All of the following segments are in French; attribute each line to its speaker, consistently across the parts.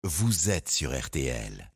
Speaker 1: vous êtes sur RTL.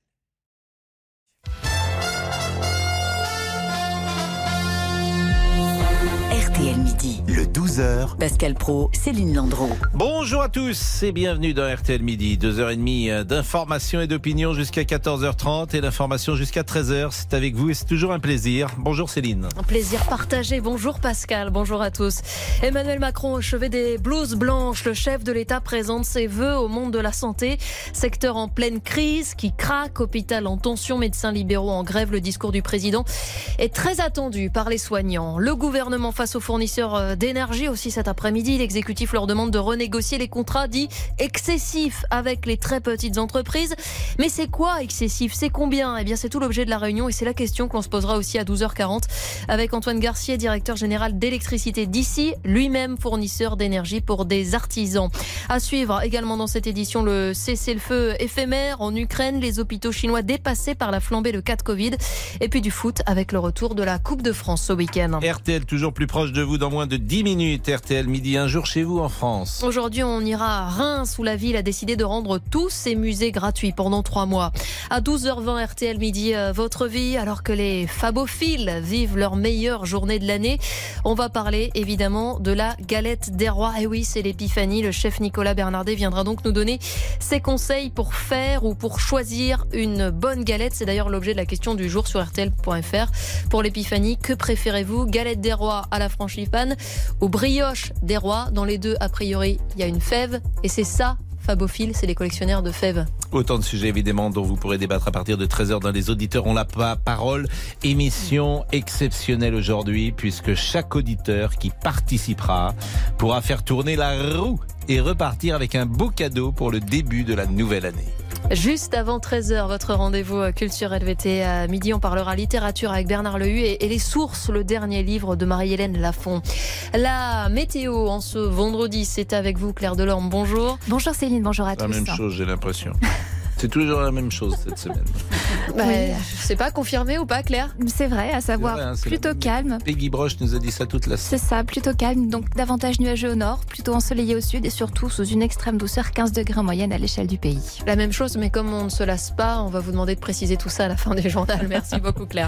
Speaker 2: RTL Midi.
Speaker 1: Le 12h.
Speaker 2: Pascal Praud, Céline Landreau.
Speaker 3: Bonjour à tous et bienvenue dans RTL Midi. 2h30 d'information et d'opinion jusqu'à 14h30 et d'information jusqu'à 13h. C'est avec vous et c'est toujours un plaisir. Bonjour Céline.
Speaker 4: Un plaisir partagé. Bonjour Pascal, bonjour à tous. Emmanuel Macron au chevet des blouses blanches. Le chef de l'État présente ses vœux au monde de la santé. Secteur en pleine crise qui craque, hôpital en tension, médecins libéraux en grève. Le discours du président est très attendu par les soignants. Le gouvernement face aux fournisseurs d'énergie aussi cet après-midi. L'exécutif leur demande de renégocier les contrats dits excessifs avec les très petites entreprises. Mais c'est quoi excessif? C'est combien? Eh bien, c'est tout l'objet de la réunion et c'est la question que l'on se posera aussi à 12h40 avec Antoine Garcier, directeur général d'électricité d'ici, lui-même fournisseur d'énergie pour des artisans. À suivre également dans cette édition le cessez-le-feu éphémère en Ukraine, les hôpitaux chinois dépassés par la flambée de cas de Covid et puis du foot avec le retour de la Coupe de France ce week-end.
Speaker 3: RTL toujours plus proche de vous dans moins de 10 minutes. RTL Midi, un jour chez vous en France.
Speaker 4: Aujourd'hui, on ira à Reims où la ville a décidé de rendre tous ses musées gratuits pendant 3 mois. À 12h20, RTL Midi, votre vie, alors que les fabophiles vivent leur meilleure journée de l'année. On va parler évidemment de la galette des rois. Et oui, c'est l'épiphanie. Le chef Nicolas Bernardet viendra donc nous donner ses conseils pour faire ou pour choisir une bonne galette. C'est d'ailleurs l'objet de la question du jour sur rtl.fr. Pour l'épiphanie, que préférez-vous? Galette des rois à la frangipane ou brioche des rois? Dans les deux, a priori, il y a une fève et c'est ça, Fabophile, c'est les collectionneurs de fèves.
Speaker 3: Autant de sujets évidemment dont vous pourrez débattre à partir de 13h dans Les Auditeurs ont la parole. Émission exceptionnelle aujourd'hui puisque chaque auditeur qui participera pourra faire tourner la roue et repartir avec un beau cadeau pour le début de la nouvelle année.
Speaker 4: Juste avant 13h, votre rendez-vous culture LVT. À midi, on parlera littérature avec Bernard Lehu et Les Sources, le dernier livre de Marie-Hélène Lafont. La météo en ce vendredi, c'est avec vous Claire Delorme. Bonjour.
Speaker 5: Bonjour Céline, bonjour à tous.
Speaker 3: La même chose, j'ai l'impression. C'est toujours la même chose cette semaine.
Speaker 4: Oui. Je sais pas, confirmé ou pas Claire?
Speaker 5: C'est vrai, à savoir
Speaker 3: vrai, hein,
Speaker 5: plutôt calme.
Speaker 3: Peggy Broche nous a dit ça toute la semaine.
Speaker 5: C'est ça, plutôt calme, donc davantage nuageux au nord, plutôt ensoleillé au sud et surtout sous une extrême douceur, 15 degrés en moyenne à l'échelle du pays.
Speaker 4: La même chose, mais comme on ne se lasse pas, on va vous demander de préciser tout ça à la fin du journal. Merci beaucoup Claire.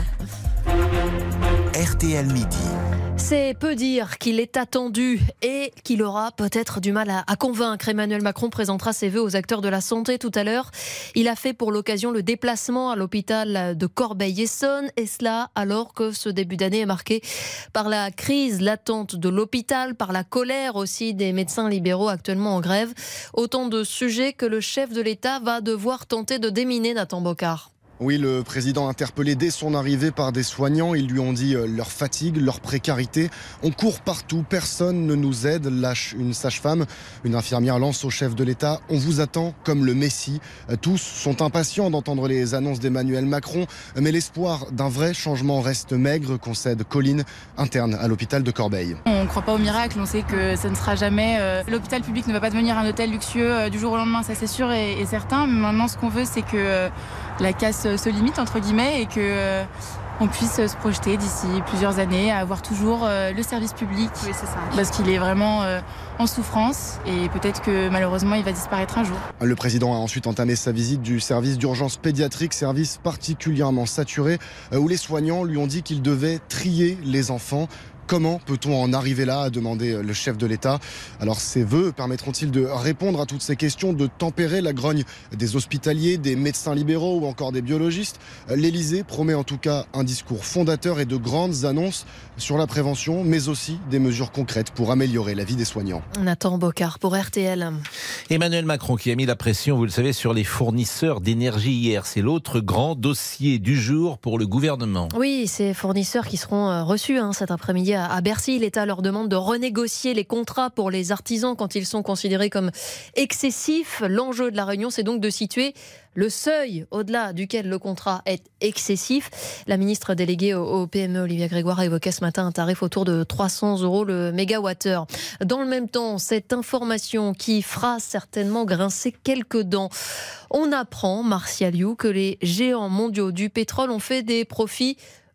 Speaker 1: RTL Midi.
Speaker 4: C'est peu dire qu'il est attendu et qu'il aura peut-être du mal à convaincre. Emmanuel Macron présentera ses vœux aux acteurs de la santé tout à l'heure. Il a fait pour l'occasion le déplacement à l'hôpital de Corbeil-Essonnes et cela alors que ce début d'année est marqué par la crise latente de l'hôpital, par la colère aussi des médecins libéraux actuellement en grève. Autant de sujets que le chef de l'État va devoir tenter de déminer, Nathan Bocard.
Speaker 6: Oui, le président interpellé dès son arrivée par des soignants. Ils lui ont dit leur fatigue, leur précarité. On court partout, personne ne nous aide, lâche une sage-femme. Une infirmière lance au chef de l'État: on vous attend comme le Messie. Tous sont impatients d'entendre les annonces d'Emmanuel Macron, mais l'espoir d'un vrai changement reste maigre, concède Colline, interne à l'hôpital de Corbeil.
Speaker 7: On ne croit pas au miracle, on sait que ça ne sera jamais... L'hôpital public ne va pas devenir un hôtel luxueux du jour au lendemain, ça c'est sûr et certain. Mais maintenant, ce qu'on veut, c'est que la casse se limite entre guillemets et que on puisse se projeter d'ici plusieurs années à avoir toujours le service public. Oui, c'est ça. Parce qu'il est vraiment en souffrance et peut-être que malheureusement il va disparaître un jour.
Speaker 6: Le président a ensuite entamé sa visite du service d'urgence pédiatrique, service particulièrement saturé où les soignants lui ont dit qu'il devait trier les enfants. Comment peut-on en arriver là, a demandé le chef de l'État. Alors ces vœux permettront-ils de répondre à toutes ces questions, de tempérer la grogne des hospitaliers, des médecins libéraux ou encore des biologistes? L'Élysée promet en tout cas un discours fondateur et de grandes annonces sur la prévention, mais aussi des mesures concrètes pour améliorer la vie des soignants.
Speaker 4: Nathan Bocard pour RTL.
Speaker 3: Emmanuel Macron qui a mis la pression, vous le savez, sur les fournisseurs d'énergie hier. C'est l'autre grand dossier du jour pour le gouvernement.
Speaker 4: Oui, ces fournisseurs qui seront reçus cet après-midi à Bercy. L'État leur demande de renégocier les contrats pour les artisans quand ils sont considérés comme excessifs. L'enjeu de la réunion, c'est donc de situer le seuil au-delà duquel le contrat est excessif. La ministre déléguée au PME, Olivia Grégoire, a évoqué ce matin un tarif autour de 300 € le mégawattheure. Dans le même temps, cette information qui fera certainement grincer quelques dents. On apprend, Martial You, que les géants mondiaux du pétrole ont fait des profits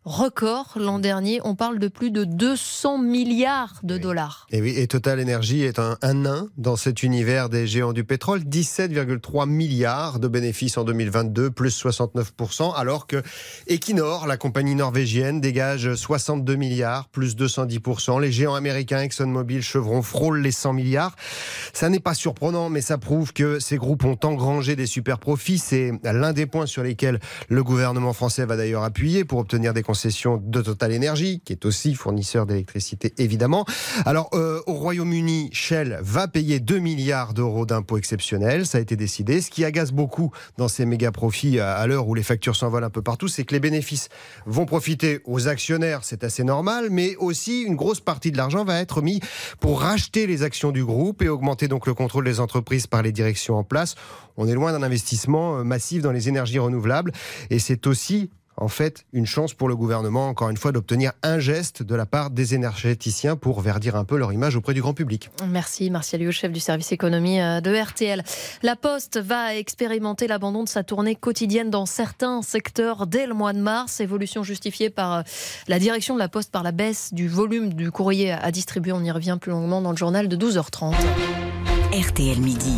Speaker 4: record l'an dernier. On parle de plus de 200 milliards de dollars.
Speaker 8: Et oui, et Total Energy est un nain dans cet univers des géants du pétrole. 17,3 milliards de bénéfices en 2022, plus 69%, alors que Equinor, la compagnie norvégienne, dégage 62 milliards, plus 210%. Les géants américains, ExxonMobil, Chevron, frôlent les 100 milliards. Ça n'est pas surprenant, mais ça prouve que ces groupes ont engrangé des super profits. C'est l'un des points sur lesquels le gouvernement français va d'ailleurs appuyer pour obtenir des concessions de Total Energy, qui est aussi fournisseur d'électricité, évidemment. Alors, au Royaume-Uni, Shell va payer 2 milliards d'euros d'impôts exceptionnels. Ça a été décidé. Ce qui agace beaucoup dans ces méga profits à l'heure où les factures s'envolent un peu partout, c'est que les bénéfices vont profiter aux actionnaires. C'est assez normal, mais aussi une grosse partie de l'argent va être mis pour racheter les actions du groupe et augmenter donc le contrôle des entreprises par les directions en place. On est loin d'un investissement massif dans les énergies renouvelables et c'est aussi en fait une chance pour le gouvernement, encore une fois, d'obtenir un geste de la part des énergéticiens pour verdir un peu leur image auprès du grand public.
Speaker 4: Merci Martial Liu, chef du service économie de RTL. La Poste va expérimenter l'abandon de sa tournée quotidienne dans certains secteurs dès le mois de mars. Évolution justifiée par la direction de la Poste par la baisse du volume du courrier à distribuer. On y revient plus longuement dans le journal de 12h30.
Speaker 2: RTL Midi.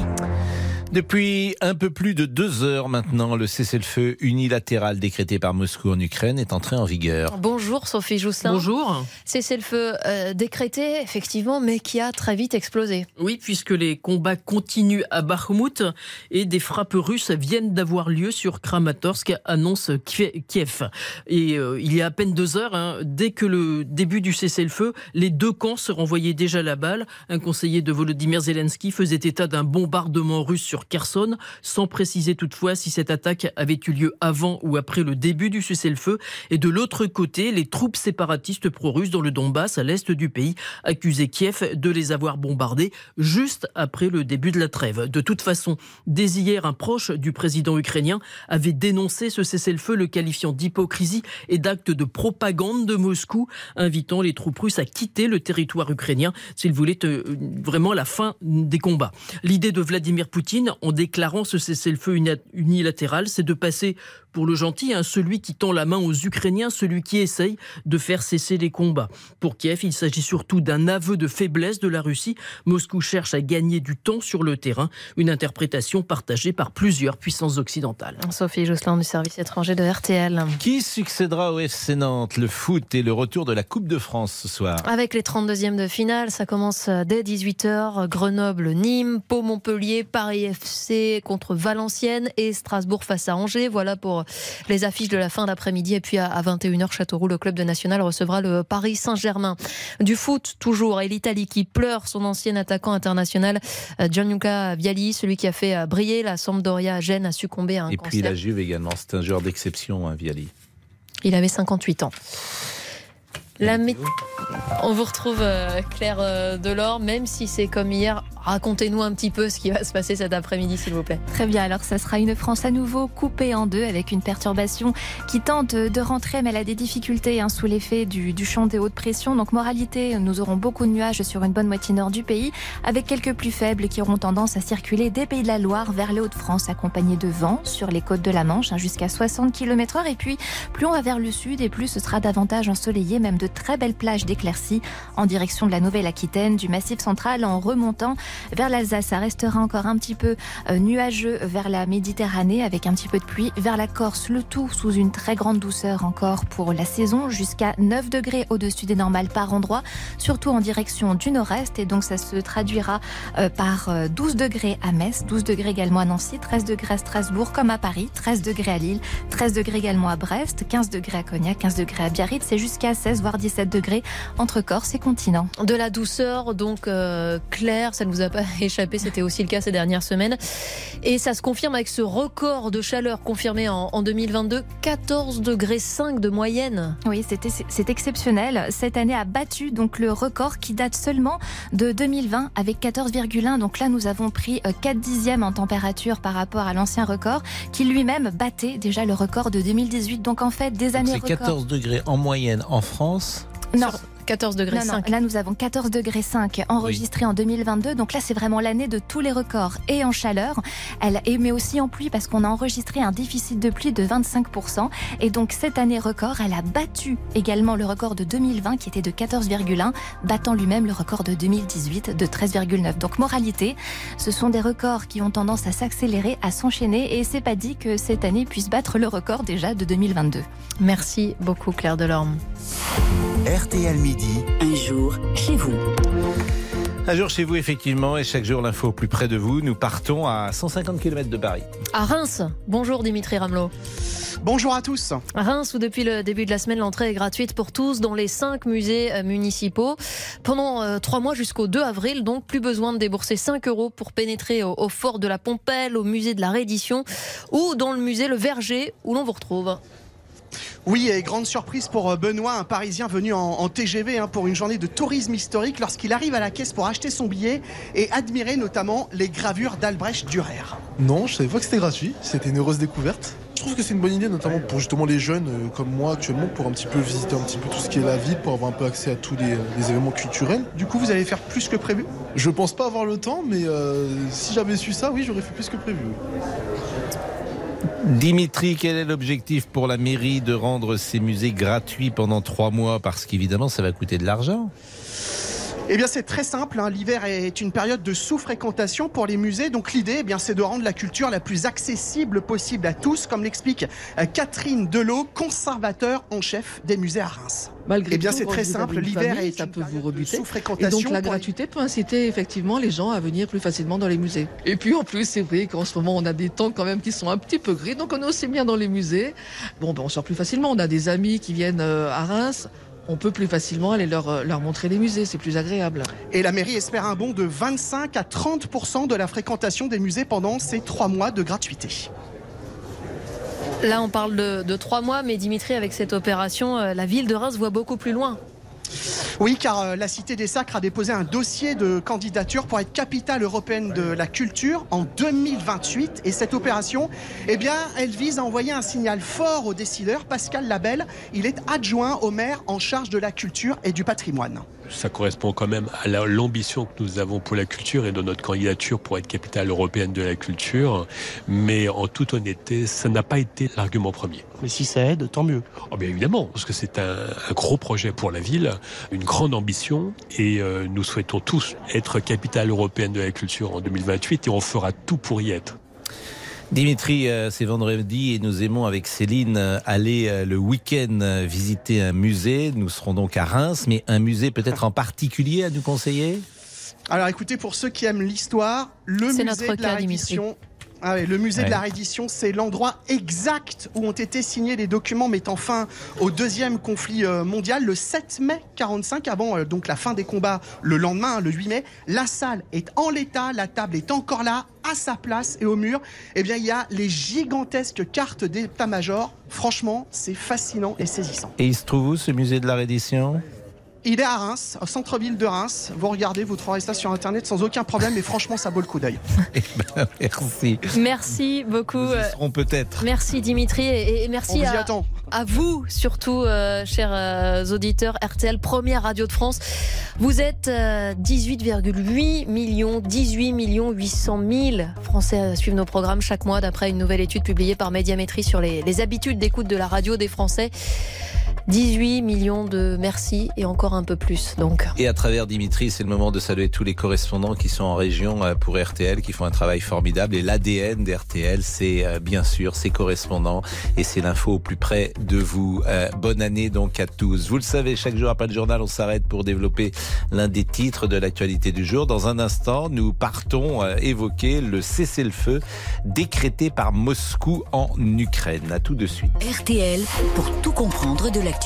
Speaker 3: Depuis un peu plus de 2 heures maintenant, le cessez-le-feu unilatéral décrété par Moscou en Ukraine est entré en vigueur.
Speaker 4: Bonjour Sophie Jousselin.
Speaker 9: Bonjour.
Speaker 4: Cessez-le-feu décrété, effectivement, mais qui a très vite explosé.
Speaker 9: Oui, puisque les combats continuent à Bakhmout et des frappes russes viennent d'avoir lieu sur Kramatorsk, annonce Kiev. Et il y a à peine 2 heures, dès que le début du cessez-le-feu, les 2 camps se renvoyaient déjà la balle. Un conseiller de Volodymyr Zelensky faisait état d'un bombardement russe sur Kherson, sans préciser toutefois si cette attaque avait eu lieu avant ou après le début du cessez-le-feu. Et de l'autre côté, les troupes séparatistes pro-russes dans le Donbass, à l'est du pays, accusaient Kiev de les avoir bombardés juste après le début de la trêve. De toute façon, dès hier, un proche du président ukrainien avait dénoncé ce cessez-le-feu, le qualifiant d'hypocrisie et d'acte de propagande de Moscou, invitant les troupes russes à quitter le territoire ukrainien s'ils voulaient vraiment la fin des combats. L'idée de Vladimir Poutine, en déclarant ce cessez-le-feu unilatéral, c'est de passer pour le gentil, celui qui tend la main aux Ukrainiens, celui qui essaye de faire cesser les combats. Pour Kiev, il s'agit surtout d'un aveu de faiblesse de la Russie. Moscou cherche à gagner du temps sur le terrain, une interprétation partagée par plusieurs puissances occidentales.
Speaker 4: Sophie Jousselin du service étranger de RTL.
Speaker 3: Qui succédera au FC Nantes? Le foot et le retour de la Coupe de France ce soir.
Speaker 4: Avec les 32e de finale, ça commence dès 18h. Grenoble-Nîmes, Pau-Montpellier, Paris FC contre Valenciennes et Strasbourg face à Angers. Voilà pour les affiches de la fin d'après-midi. Et puis à 21h, Châteauroux, le club de National recevra le Paris Saint-Germain. Du foot toujours, et l'Italie qui pleure son ancien attaquant international Gianluca Vialli, celui qui a fait briller la Sampdoria à Gênes, a succombé à un cancer.
Speaker 3: Et puis la Juve également, c'est un joueur d'exception, Vialli.
Speaker 4: Il avait 58 ans. On vous retrouve Claire Delors, même si c'est comme hier. Racontez-nous un petit peu ce qui va se passer cet après-midi, s'il vous plaît.
Speaker 5: Très bien, alors ça sera une France à nouveau coupée en deux avec une perturbation qui tente de rentrer, mais elle a des difficultés sous l'effet du champ des hautes pressions. Donc moralité, nous aurons beaucoup de nuages sur une bonne moitié nord du pays, avec quelques plus faibles qui auront tendance à circuler des Pays de la Loire vers les Hauts-de-France, accompagnés de vent sur les côtes de la Manche, jusqu'à 60 km/h. Et puis, plus on va vers le sud et plus ce sera davantage ensoleillé, même de très belles plages d'éclaircies en direction de la Nouvelle-Aquitaine, du Massif central en remontant vers l'Alsace. Ça restera encore un petit peu nuageux vers la Méditerranée avec un petit peu de pluie vers la Corse. Le tout sous une très grande douceur encore pour la saison, jusqu'à 9 degrés au-dessus des normales par endroit, surtout en direction du nord-est. Et donc ça se traduira par 12 degrés à Metz, 12 degrés également à Nancy, 13 degrés à Strasbourg comme à Paris, 13 degrés à Lille, 13 degrés également à Brest, 15 degrés à Cognac, 15 degrés à Biarritz. C'est jusqu'à 16 voire 17 degrés entre Corse et continent.
Speaker 4: De la douceur, donc Claire, ça ne vous a pas échappé, c'était aussi le cas ces dernières semaines. Et ça se confirme avec ce record de chaleur confirmé en 2022, 14,5 degrés de moyenne.
Speaker 5: Oui, c'est exceptionnel. Cette année a battu donc le record qui date seulement de 2020 avec 14,1. Donc là, nous avons pris 4 dixièmes en température par rapport à l'ancien record qui lui-même battait déjà le record de 2018. Donc en fait, des années records.
Speaker 3: C'est 14 degrés en moyenne en France.
Speaker 5: Non,
Speaker 4: 14 degrés
Speaker 5: Non,
Speaker 4: 5.
Speaker 5: là, nous avons 14 degrés 5 enregistrés en 2022. Donc là, c'est vraiment l'année de tous les records et en chaleur, mais aussi en pluie parce qu'on a enregistré un déficit de pluie de 25%. Et donc cette année record, elle a battu également le record de 2020 qui était de 14,1, battant lui-même le record de 2018 de 13,9. Donc moralité, ce sont des records qui ont tendance à s'accélérer, à s'enchaîner et c'est pas dit que cette année puisse battre le record déjà de 2022.
Speaker 4: Merci beaucoup Claire Delorme.
Speaker 1: RTL Midi.
Speaker 2: Un jour chez vous.
Speaker 3: Un jour chez vous, effectivement, et chaque jour l'info au plus près de vous. Nous partons à 150 km de Paris.
Speaker 4: À Reims, bonjour Dimitri Ramelot.
Speaker 10: Bonjour à tous.
Speaker 4: À Reims, où depuis le début de la semaine, l'entrée est gratuite pour tous dans les 5 musées municipaux. Pendant 3 mois jusqu'au 2 avril, donc plus besoin de débourser 5 € pour pénétrer au fort de la Pompelle, au musée de la Reddition ou dans le musée Le Verger où l'on vous retrouve.
Speaker 10: Oui, et grande surprise pour Benoît, un Parisien venu en TGV pour une journée de tourisme historique lorsqu'il arrive à la caisse pour acheter son billet et admirer notamment les gravures d'Albrecht Dürer.
Speaker 11: Non, je savais pas que c'était gratuit, c'était une heureuse découverte. Je trouve que c'est une bonne idée, notamment pour justement les jeunes comme moi actuellement, pour un petit peu visiter un petit peu tout ce qui est la ville, pour avoir un peu accès à tous les événements culturels.
Speaker 10: Du coup, vous allez faire plus que prévu ?
Speaker 11: Je pense pas avoir le temps, mais si j'avais su ça, oui, j'aurais fait plus que prévu.
Speaker 3: Dimitri, quel est l'objectif pour la mairie de rendre ces musées gratuits pendant 3 mois? Parce qu'évidemment, ça va coûter de l'argent.
Speaker 10: Eh bien, c'est très simple. L'hiver est une période de sous-fréquentation pour les musées. Donc, l'idée, c'est de rendre la culture la plus accessible possible à tous, comme l'explique Catherine Delot, conservateur en chef des musées à Reims.
Speaker 12: Malgré tout,
Speaker 10: c'est très simple. L'hiver est
Speaker 12: ça peut vous rebuter.
Speaker 10: Sous-fréquentation.
Speaker 12: Et donc, la gratuité peut inciter effectivement les gens à venir plus facilement dans les musées. Et puis, en plus, c'est vrai qu'en ce moment, on a des temps quand même qui sont un petit peu gris. Donc, on est aussi bien dans les musées. Bon, on sort plus facilement. On a des amis qui viennent à Reims. On peut plus facilement aller leur montrer les musées, c'est plus agréable.
Speaker 10: Et la mairie espère un bond de 25 à 30% de la fréquentation des musées pendant ces 3 mois de gratuité.
Speaker 4: Là, on parle de 3 mois, mais Dimitri, avec cette opération, la ville de Reims voit beaucoup plus loin.
Speaker 10: Oui, car la Cité des Sacres a déposé un dossier de candidature pour être capitale européenne de la culture en 2028. Et cette opération, elle vise à envoyer un signal fort aux décideurs. Pascal Labelle, il est adjoint au maire en charge de la culture et du patrimoine.
Speaker 13: Ça correspond quand même à l'ambition que nous avons pour la culture et de notre candidature pour être capitale européenne de la culture. Mais en toute honnêteté, ça n'a pas été l'argument premier.
Speaker 10: Mais si ça aide, tant mieux.
Speaker 13: Oh bien évidemment, parce que c'est un gros projet pour la ville, une grande ambition, et nous souhaitons tous être capitale européenne de la culture en 2028 et on fera tout pour y être.
Speaker 3: Dimitri, c'est vendredi et nous aimons avec Céline aller le week-end visiter un musée. Nous serons donc à Reims, mais un musée peut-être en particulier à nous conseiller ?
Speaker 10: Alors écoutez, pour ceux qui aiment l'histoire, le musée de la Reddition... le musée de la Reddition, c'est l'endroit exact où ont été signés les documents mettant fin au deuxième conflit mondial, le 7 mai 45, avant donc la fin des combats le lendemain, le 8 mai. La salle est en l'état, la table est encore là, à sa place, et au mur, il y a les gigantesques cartes d'état-major. Franchement, c'est fascinant et saisissant.
Speaker 3: Et il se trouve où ce musée de la Reddition ?
Speaker 10: Il est à Reims, au centre-ville de Reims. Vous regardez, vous trouverez ça sur Internet sans aucun problème. Et franchement, ça vaut le coup d'œil.
Speaker 3: Merci.
Speaker 4: Merci beaucoup.
Speaker 3: Nous y serons peut-être.
Speaker 4: Merci Dimitri et merci à vous, surtout, chers auditeurs. RTL, première radio de France. Vous êtes 18,8 millions, 18 800 000 Français suivent nos programmes chaque mois, d'après une nouvelle étude publiée par Médiamétrie sur les habitudes d'écoute de la radio des Français. 18 millions de merci et encore un peu plus. Donc.
Speaker 3: Et à travers Dimitri, c'est le moment de saluer tous les correspondants qui sont en région pour RTL, qui font un travail formidable. Et l'ADN d'RTL, c'est bien sûr ces correspondants et c'est l'info au plus près de vous. Bonne année donc à tous. Vous le savez, chaque jour après le journal, on s'arrête pour développer l'un des titres de l'actualité du jour. Dans un instant, nous partons évoquer le cessez-le-feu décrété par Moscou en Ukraine. À tout de suite.
Speaker 2: RTL pour tout comprendre de l'actualité.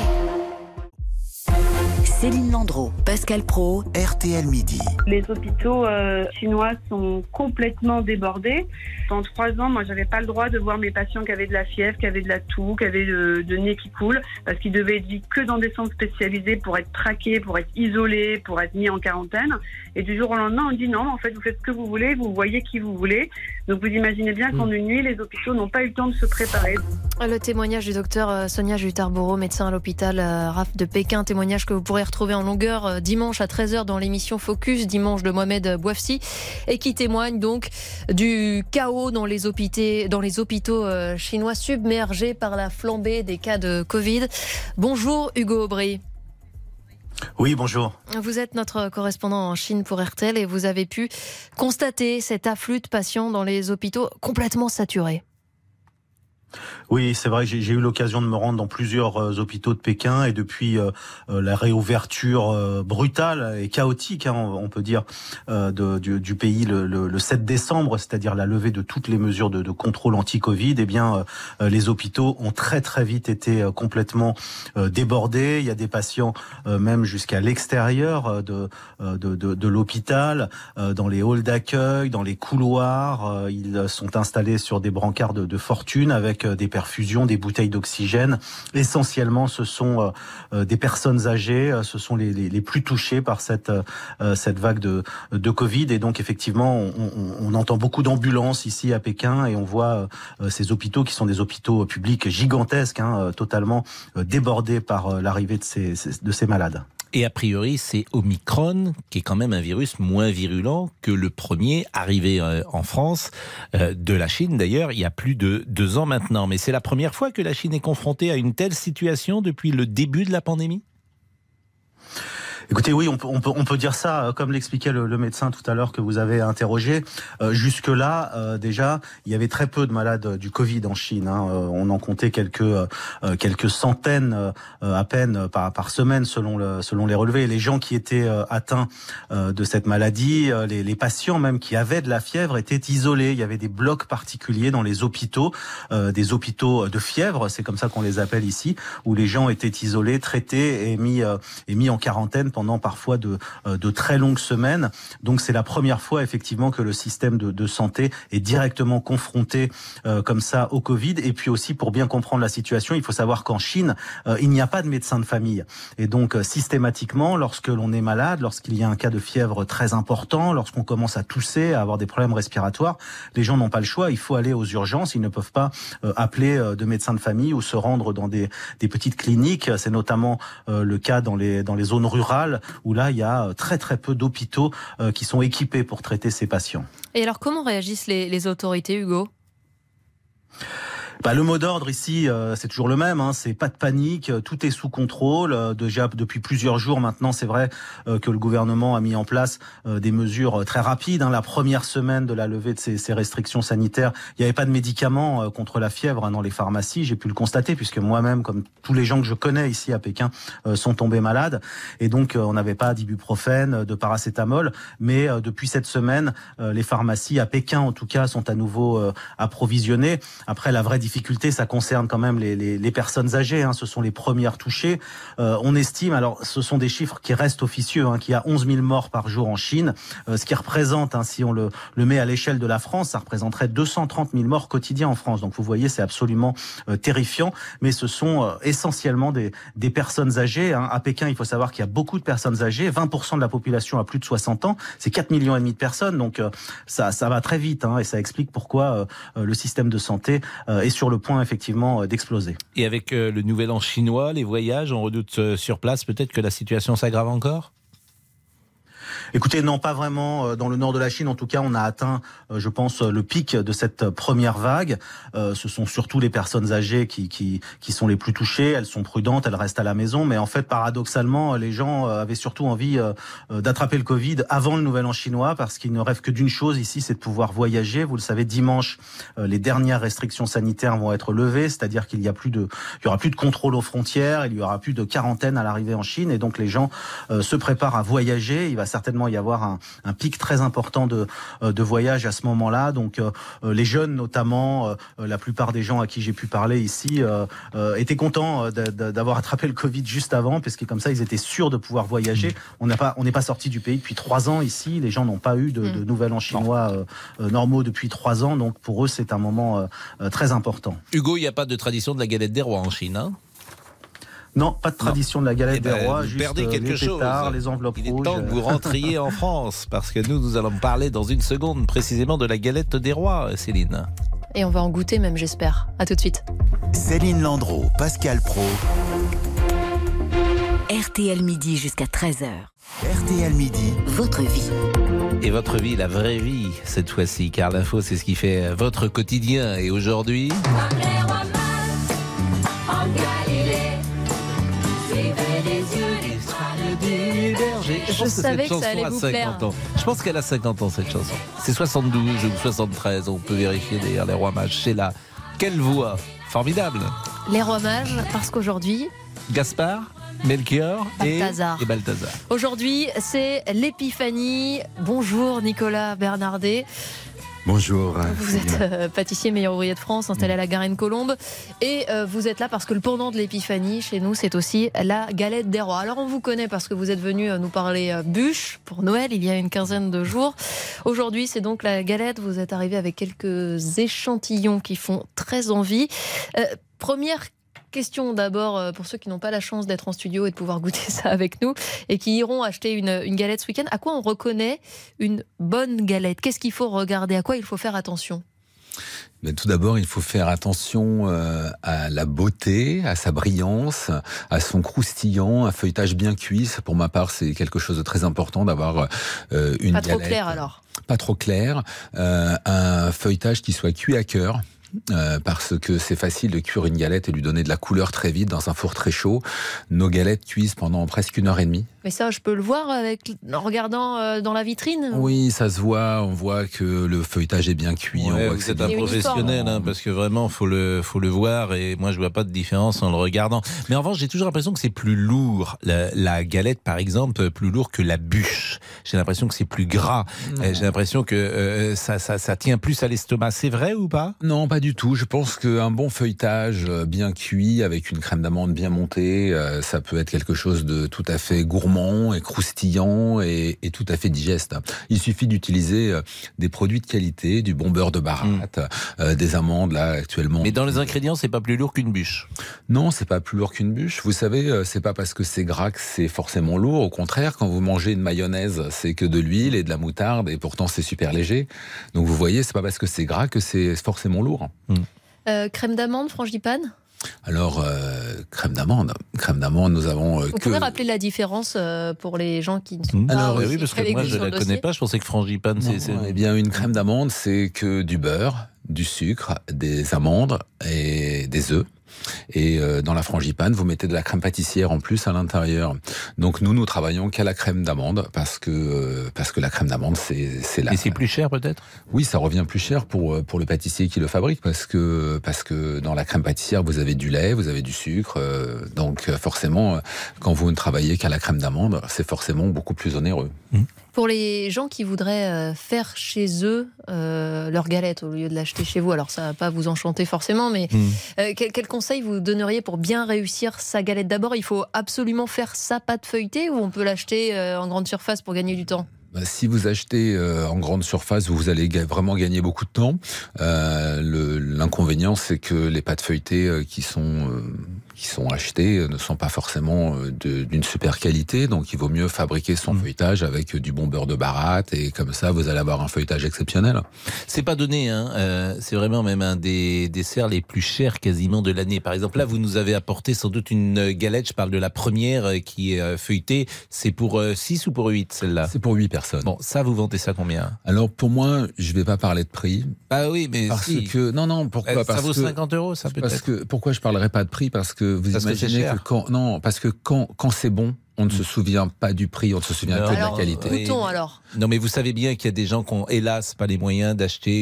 Speaker 2: Céline Landreau, Pascal Praud,
Speaker 1: RTL Midi.
Speaker 14: Les hôpitaux chinois sont complètement débordés. En 3 ans, moi, j'avais pas le droit de voir mes patients qui avaient de la fièvre, qui avaient de la toux, qui avaient de nez qui coule, parce qu'ils devaient être vus que dans des centres spécialisés pour être traqués, pour être isolés, pour être mis en quarantaine. Et du jour au lendemain, on dit non, en fait, vous faites ce que vous voulez, vous voyez qui vous voulez. Donc vous imaginez bien qu'en une nuit, les hôpitaux n'ont pas eu le temps de se préparer.
Speaker 4: Le témoignage du docteur Sonia Jutarboro, médecin à l'hôpital RAF de Pékin, témoignage que vous pourrez retrouver en longueur dimanche à 13h dans l'émission Focus, dimanche de Mohamed Bouafsi, et qui témoigne donc du chaos dans les hôpitaux chinois submergés par la flambée des cas de Covid. Bonjour Hugo Aubry.
Speaker 15: Oui, bonjour.
Speaker 4: Vous êtes notre correspondant en Chine pour RTL et vous avez pu constater cet afflux de patients dans les hôpitaux complètement saturés.
Speaker 15: Oui, c'est vrai, j'ai eu l'occasion de me rendre dans plusieurs hôpitaux de Pékin et depuis la réouverture brutale et chaotique, on peut dire, du pays le 7 décembre, c'est-à-dire la levée de toutes les mesures de contrôle anti-Covid, eh bien, les hôpitaux ont très très vite été complètement débordés. Il y a des patients même jusqu'à l'extérieur de l'hôpital, dans les halls d'accueil, dans les couloirs. Ils sont installés sur des brancards de fortune avec des perfusions, des bouteilles d'oxygène. Essentiellement, ce sont des personnes âgées, ce sont les plus touchées par cette vague de Covid. Et donc, effectivement, on entend beaucoup d'ambulances ici à Pékin et on voit ces hôpitaux qui sont des hôpitaux publics gigantesques, totalement débordés par l'arrivée de ces malades.
Speaker 3: Et a priori, c'est Omicron, qui est quand même un virus moins virulent que le premier arrivé en France, de la Chine d'ailleurs, il y a plus de 2 ans maintenant. Mais c'est la première fois que la Chine est confrontée à une telle situation depuis le début de la pandémie ?
Speaker 15: Écoutez, oui, on peut dire ça, comme l'expliquait le médecin tout à l'heure que vous avez interrogé. Jusque-là, déjà, il y avait très peu de malades du Covid en Chine. On en comptait quelques centaines à peine par semaine, selon les relevés. Et les gens qui étaient atteints de cette maladie, les patients même qui avaient de la fièvre, étaient isolés. Il y avait des blocs particuliers dans les hôpitaux, des hôpitaux de fièvre, c'est comme ça qu'on les appelle ici, où les gens étaient isolés, traités et mis en quarantaine pendant parfois de très longues semaines. Donc c'est la première fois effectivement que le système de santé est directement confronté comme ça au Covid. Et puis aussi, pour bien comprendre la situation, il faut savoir qu'en Chine, il n'y a pas de médecin de famille. Et donc systématiquement, lorsque l'on est malade, lorsqu'il y a un cas de fièvre très important, lorsqu'on commence à tousser, à avoir des problèmes respiratoires, les gens n'ont pas le choix, il faut aller aux urgences, ils ne peuvent pas appeler de médecin de famille ou se rendre dans des petites cliniques. C'est notamment le cas dans les zones rurales, où là, il y a très très peu d'hôpitaux qui sont équipés pour traiter ces patients.
Speaker 4: Et alors, comment réagissent les autorités, Hugo ?
Speaker 15: Le mot d'ordre ici, c'est toujours le même, c'est pas de panique, tout est sous contrôle. Déjà depuis plusieurs jours maintenant, c'est vrai que le gouvernement a mis en place des mesures très rapides. La première semaine de la levée de ces restrictions sanitaires, il n'y avait pas de médicaments contre la fièvre dans les pharmacies. J'ai pu le constater puisque moi-même, comme tous les gens que je connais ici à Pékin, sont tombés malades. Et donc, on n'avait pas d'ibuprofène, de paracétamol. Mais depuis cette semaine, les pharmacies à Pékin, en tout cas, sont à nouveau approvisionnées. Après, la vraie difficulté, ça concerne quand même les personnes âgées, ce sont les premières touchées. On estime, alors ce sont des chiffres qui restent officieux, qu'il y a 11 000 morts par jour en Chine, ce qui représente, si on le met à l'échelle de la France, ça représenterait 230 000 morts quotidiens en France. Donc vous voyez, c'est absolument terrifiant, mais ce sont essentiellement des personnes âgées. À Pékin, il faut savoir qu'il y a beaucoup de personnes âgées, 20% de la population a plus de 60 ans, c'est 4,5 millions de personnes, donc ça va très vite, et ça explique pourquoi le système de santé est sur le point effectivement d'exploser.
Speaker 3: Et avec le nouvel an chinois, les voyages, on redoute sur place peut-être que la situation s'aggrave encore ?
Speaker 15: Écoutez, non, pas vraiment. Dans le nord de la Chine, en tout cas, on a atteint, je pense, le pic de cette première vague. Ce sont surtout les personnes âgées qui sont les plus touchées. Elles sont prudentes, elles restent à la maison. Mais en fait, paradoxalement, les gens avaient surtout envie d'attraper le Covid avant le Nouvel An chinois parce qu'ils ne rêvent que d'une chose ici, c'est de pouvoir voyager. Vous le savez, dimanche, les dernières restrictions sanitaires vont être levées, c'est-à-dire qu'il y aura plus de contrôle aux frontières, il y aura plus de quarantaine à l'arrivée en Chine, et donc les gens se préparent à voyager. Il va certainement y avoir un pic très important de voyage à ce moment-là. Donc les jeunes notamment, la plupart des gens à qui j'ai pu parler ici étaient contents d'avoir attrapé le Covid juste avant, parce que comme ça ils étaient sûrs de pouvoir voyager. On n'est pas sorti du pays depuis 3 ans ici. Les gens n'ont pas eu de nouvel an chinois normaux depuis 3 ans. Donc pour eux c'est un moment très important.
Speaker 3: Hugo, il n'y a pas de tradition de la galette des rois en Chine,
Speaker 15: Non, pas de tradition de la galette des rois,
Speaker 3: vous
Speaker 15: juste
Speaker 3: perdez quelque
Speaker 15: les pétards,
Speaker 3: chose.
Speaker 15: les enveloppes rouges.
Speaker 3: Il est temps que vous rentriez en France, parce que nous allons parler dans une seconde précisément de la galette des rois, Céline.
Speaker 4: Et on va en goûter même, j'espère. À tout de suite.
Speaker 1: Céline Landreau, Pascal Praud.
Speaker 2: RTL Midi jusqu'à 13h.
Speaker 1: RTL Midi.
Speaker 2: Votre vie.
Speaker 3: Et votre vie, la vraie vie, cette fois-ci, car l'info, c'est ce qui fait votre quotidien. Et aujourd'hui...
Speaker 4: Je savais que ça allait vous plaire.
Speaker 3: Je pense qu'elle a 50 ans, cette chanson. C'est 72 ou 73, on peut vérifier d'ailleurs les rois mages. C'est là. Quelle voix formidable.
Speaker 4: Les rois mages, parce qu'aujourd'hui...
Speaker 3: Gaspard, Melchior et Balthazar.
Speaker 4: Aujourd'hui, c'est l'épiphanie. Bonjour Nicolas Bernardet.
Speaker 16: Bonjour.
Speaker 4: Vous êtes pâtissier meilleur ouvrier de France, installé à la Garenne-Colombe. Et vous êtes là parce que le pendant de l'épiphanie, chez nous, c'est aussi la galette des rois. Alors on vous connaît parce que vous êtes venu nous parler bûche pour Noël, il y a une quinzaine de jours. Aujourd'hui, c'est donc la galette. Vous êtes arrivé avec quelques échantillons qui font très envie. Première question d'abord pour ceux qui n'ont pas la chance d'être en studio et de pouvoir goûter ça avec nous et qui iront acheter une galette ce week-end. À quoi on reconnaît une bonne galette? Qu'est-ce qu'il faut regarder? À quoi il faut faire attention?
Speaker 16: Mais tout d'abord, il faut faire attention à la beauté, à sa brillance, à son croustillant, un feuilletage bien cuit. Pour ma part, c'est quelque chose de très important d'avoir une galette.
Speaker 4: Pas trop clair alors?
Speaker 16: Pas trop clair. Un feuilletage qui soit cuit à cœur. Parce que c'est facile de cuire une galette et lui donner de la couleur très vite dans un four très chaud. Nos galettes cuisent pendant presque 1h30.
Speaker 4: Mais ça, je peux le voir en regardant dans la vitrine?
Speaker 16: Oui, ça se voit. On voit que le feuilletage est bien cuit.
Speaker 3: Ouais,
Speaker 16: on voit
Speaker 3: vous
Speaker 16: que c'est
Speaker 3: êtes un professionnel, parce que vraiment, faut le voir. Et moi, je vois pas de différence en le regardant. Mais en revanche, j'ai toujours l'impression que c'est plus lourd. La galette, par exemple, plus lourd que la bûche. J'ai l'impression que c'est plus gras. J'ai l'impression que ça tient plus à l'estomac. C'est vrai ou pas?
Speaker 16: Non, pas du tout. Je pense qu'un bon feuilletage bien cuit avec une crème d'amande bien montée, ça peut être quelque chose de tout à fait gourmand et croustillant et tout à fait digeste. Il suffit d'utiliser des produits de qualité, du bon beurre de baratte, des amandes là actuellement.
Speaker 3: Mais dans les ingrédients, c'est pas plus lourd qu'une bûche?
Speaker 16: Non, c'est pas plus lourd qu'une bûche. Vous savez, c'est pas parce que c'est gras que c'est forcément lourd. Au contraire, quand vous mangez une mayonnaise, c'est que de l'huile et de la moutarde et pourtant c'est super léger. Donc vous voyez, c'est pas parce que c'est gras que c'est forcément lourd.
Speaker 4: Crème d'amande, frangipane?
Speaker 16: Alors, crème d'amande, nous avons...
Speaker 4: Vous pouvez rappeler la différence pour les gens qui ne sont pas...
Speaker 16: Alors,
Speaker 3: oui, parce que moi, je ne la connais pas. Je pensais que frangipane, c'est...
Speaker 16: Eh bien, une crème d'amande, c'est que du beurre, du sucre, des amandes et des œufs. Et dans la frangipane, vous mettez de la crème pâtissière en plus à l'intérieur. Donc nous travaillons qu'à la crème d'amande parce que la crème d'amande c'est la.
Speaker 3: Et c'est plus cher peut-être?
Speaker 16: Oui, ça revient plus cher pour le pâtissier qui le fabrique parce que dans la crème pâtissière vous avez du lait, vous avez du sucre, donc forcément quand vous ne travaillez qu'à la crème d'amande, c'est forcément beaucoup plus onéreux.
Speaker 4: Pour les gens qui voudraient faire chez eux leur galette au lieu de l'acheter chez vous, alors ça va pas vous enchanter forcément, mais quel conseil vous donneriez pour bien réussir sa galette? D'abord, il faut absolument faire sa pâte feuilletée ou on peut l'acheter en grande surface pour gagner du temps?
Speaker 16: Si vous achetez en grande surface, vous allez vraiment gagner beaucoup de temps. L'inconvénient, c'est que les pâtes feuilletées qui sont achetées ne sont pas forcément d'une super qualité. Donc, il vaut mieux fabriquer son feuilletage avec du bon beurre de baratte et comme ça, vous allez avoir un feuilletage exceptionnel.
Speaker 3: C'est pas donné, c'est vraiment même un des desserts les plus chers quasiment de l'année. Par exemple, là, vous nous avez apporté sans doute une galette. Je parle de la première qui est feuilletée. C'est pour 6 ou pour 8, celle-là?
Speaker 16: C'est pour 8 personnes.
Speaker 3: Bon, ça, vous vendez ça combien?
Speaker 16: Alors, pour moi, je vais pas parler de prix.
Speaker 3: Ah oui, mais
Speaker 16: parce que non, pourquoi?
Speaker 3: Ça vaut 50 €, ça peut-être.
Speaker 16: Parce que pourquoi je parlerai pas de prix? Parce que vous imaginez que quand c'est bon, on ne se souvient pas du prix, on ne se souvient que de la qualité.
Speaker 4: Goûtons alors.
Speaker 3: Non, mais vous savez bien qu'il y a des gens qui ont, hélas, pas les moyens d'acheter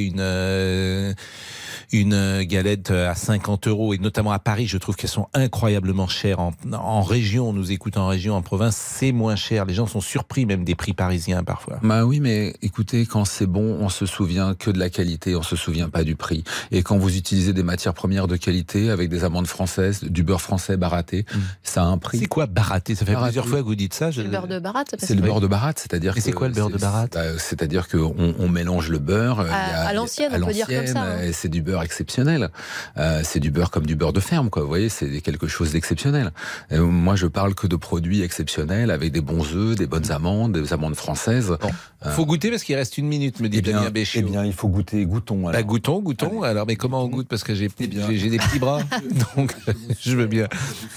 Speaker 3: une galette à 50 €, et notamment à Paris, je trouve qu'elles sont incroyablement chères. En région, on nous écoute en région, en province, c'est moins cher. Les gens sont surpris même des prix parisiens parfois.
Speaker 16: Bah oui, mais écoutez, quand c'est bon, on se souvient que de la qualité, on se souvient pas du prix. Et quand vous utilisez des matières premières de qualité avec des amandes françaises, du beurre français baratté, ça a un prix.
Speaker 3: C'est quoi baratté? Ça fait plusieurs première fois que vous dites ça.
Speaker 4: C'est le beurre de baratte.
Speaker 16: C'est le beurre de baratte, c'est-à-dire.
Speaker 3: Mais c'est quoi le beurre de baratte?
Speaker 16: C'est-à-dire qu'on mélange le beurre
Speaker 4: à l'ancienne, on peut dire comme ça.
Speaker 16: Et c'est du beurre exceptionnel. C'est du beurre comme du beurre de ferme, quoi. Vous voyez, c'est quelque chose d'exceptionnel. Moi, je parle que de produits exceptionnels avec des bons œufs, des bonnes amandes, des amandes françaises.
Speaker 3: Bon. Faut goûter parce qu'il reste 1 minute, me dit Damien Béchiot.
Speaker 16: Eh bien, il faut goûter. Goûtons.
Speaker 3: Bah, goûtons. Allez. Alors, mais comment on goûte? Parce que j'ai des petits bras, donc je veux bien.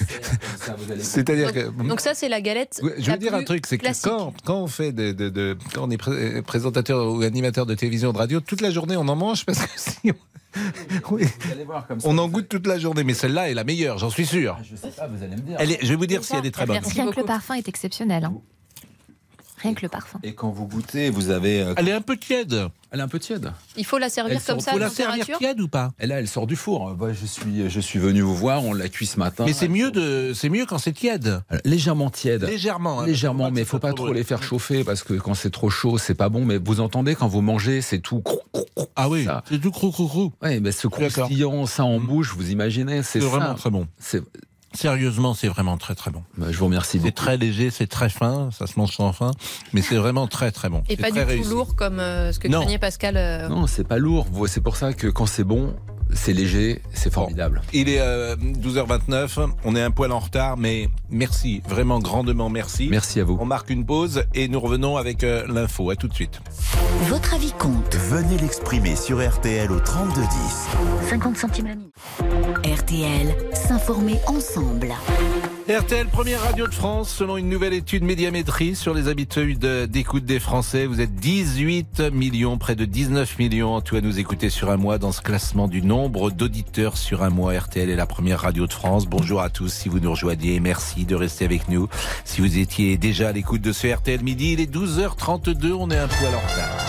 Speaker 3: C'est-à-dire que.
Speaker 4: Donc ça, c'est la galette.
Speaker 3: Je veux dire un truc, c'est que quand on fait quand on est présentateur ou animateur de télévision, de radio, toute la journée, on en mange parce que si oui. On en goûte toute la journée, mais celle-là est la meilleure, j'en suis sûr.
Speaker 16: Je sais pas, vous allez me dire.
Speaker 3: Je vais vous dire si elle est très bonne.
Speaker 5: Rien que le parfum est exceptionnel. Hein. Rien que le parfum.
Speaker 16: Et quand vous goûtez, vous avez.
Speaker 3: Elle est un peu tiède.
Speaker 4: Il faut la servir comme ça.
Speaker 3: Il faut la servir tiède ou pas?
Speaker 16: Et là, elle sort du four. Moi, je suis venu vous voir. On l'a cuit ce matin.
Speaker 3: Mais c'est mieux quand c'est tiède.
Speaker 16: Légèrement tiède.
Speaker 3: Légèrement,
Speaker 16: mais il faut pas trop les faire chauffer parce que quand c'est trop chaud, c'est pas bon. Mais vous entendez quand vous mangez, c'est tout.
Speaker 3: Ah oui. C'est tout crou.
Speaker 16: Oui, mais ce croustillant, ça en bouche, vous imaginez, c'est
Speaker 3: vraiment très bon. Sérieusement, c'est vraiment très très bon.
Speaker 16: Je vous remercie beaucoup.
Speaker 3: C'est très léger, c'est très fin, ça se mange sans faim, mais c'est vraiment très très bon.
Speaker 4: Et pas du tout lourd comme ce que craignait Pascal.
Speaker 16: Non, c'est pas lourd. C'est pour ça que quand c'est bon, c'est léger, c'est formidable.
Speaker 3: Il est 12h29, on est un poil en retard, mais merci, vraiment grandement merci.
Speaker 16: Merci à vous.
Speaker 3: On marque une pause et nous revenons avec l'info. À tout de suite.
Speaker 2: Votre avis compte.
Speaker 1: Venez l'exprimer sur RTL au 3210.
Speaker 2: 50 centimes la minute. RTL, s'informer ensemble.
Speaker 3: RTL, première radio de France, selon une nouvelle étude Médiamétrie sur les habitudes d'écoute des Français. Vous êtes 18 millions, près de 19 millions en tout à nous écouter sur un mois dans ce classement du nombre d'auditeurs sur un mois. RTL est la première radio de France. Bonjour à tous si vous nous rejoignez. Merci de rester avec nous. Si vous étiez déjà à l'écoute de ce RTL Midi, il est 12h32. On est un poil en retard.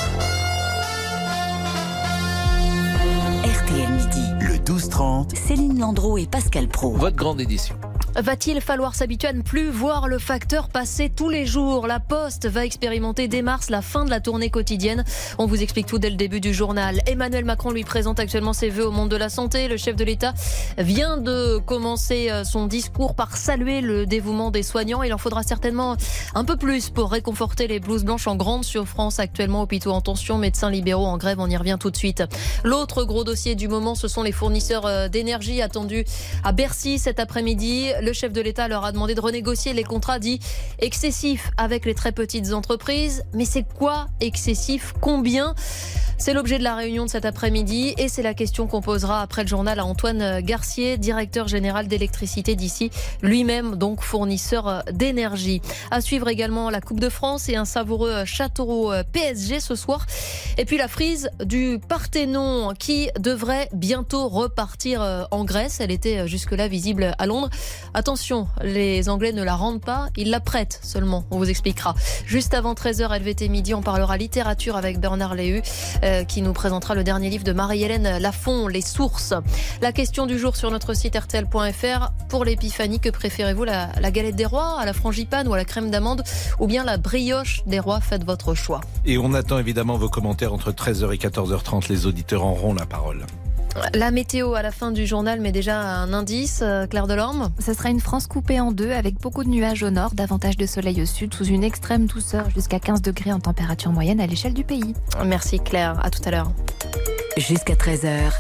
Speaker 2: RTL Midi.
Speaker 1: Le 12-30.
Speaker 2: Céline Landreau et Pascal Praud.
Speaker 3: Votre grande édition.
Speaker 4: Va-t-il falloir s'habituer à ne plus voir le facteur passer tous les jours? La Poste va expérimenter dès mars la fin de la tournée quotidienne. On vous explique tout dès le début du journal. Emmanuel Macron lui présente actuellement ses vœux au monde de la santé. Le chef de l'État vient de commencer son discours par saluer le dévouement des soignants. Il en faudra certainement un peu plus pour réconforter les blouses blanches en grande souffrance actuellement. Hôpitaux en tension, médecins libéraux en grève, on y revient tout de suite. L'autre gros dossier du moment, ce sont les fournisseurs d'énergie attendus à Bercy cet après-midi. Le chef de l'État leur a demandé de renégocier les contrats dits excessifs avec les très petites entreprises. Mais c'est quoi excessif? Combien? C'est l'objet de la réunion de cet après-midi et c'est la question qu'on posera après le journal à Antoine Garcier, directeur général d'électricité d'ici, lui-même donc fournisseur d'énergie. À suivre également la Coupe de France et un savoureux Châteauroux PSG ce soir. Et puis la frise du Parthénon qui devrait bientôt repartir en Grèce. Elle était jusque-là visible à Londres. Attention, les Anglais ne la rendent pas, ils la prêtent seulement. On vous expliquera. Juste avant 13h LVT Midi, on parlera littérature avec Bernard Léhu qui nous présentera le dernier livre de Marie-Hélène Lafont, Les Sources. La question du jour sur notre site rtl.fr. Pour l'épiphanie, que préférez-vous, la galette des rois, à la frangipane ou à la crème d'amande, ou bien la brioche des rois? Faites votre choix.
Speaker 3: Et on attend évidemment vos commentaires entre 13h et 14h30. Les auditeurs auront la parole.
Speaker 4: La météo à la fin du journal, mais déjà un indice, Claire Delorme.
Speaker 5: Ce sera une France coupée en deux avec beaucoup de nuages au nord, davantage de soleil au sud, sous une extrême douceur jusqu'à 15 degrés en température moyenne à l'échelle du pays.
Speaker 4: Merci Claire, à tout à l'heure.
Speaker 2: Jusqu'à 13h.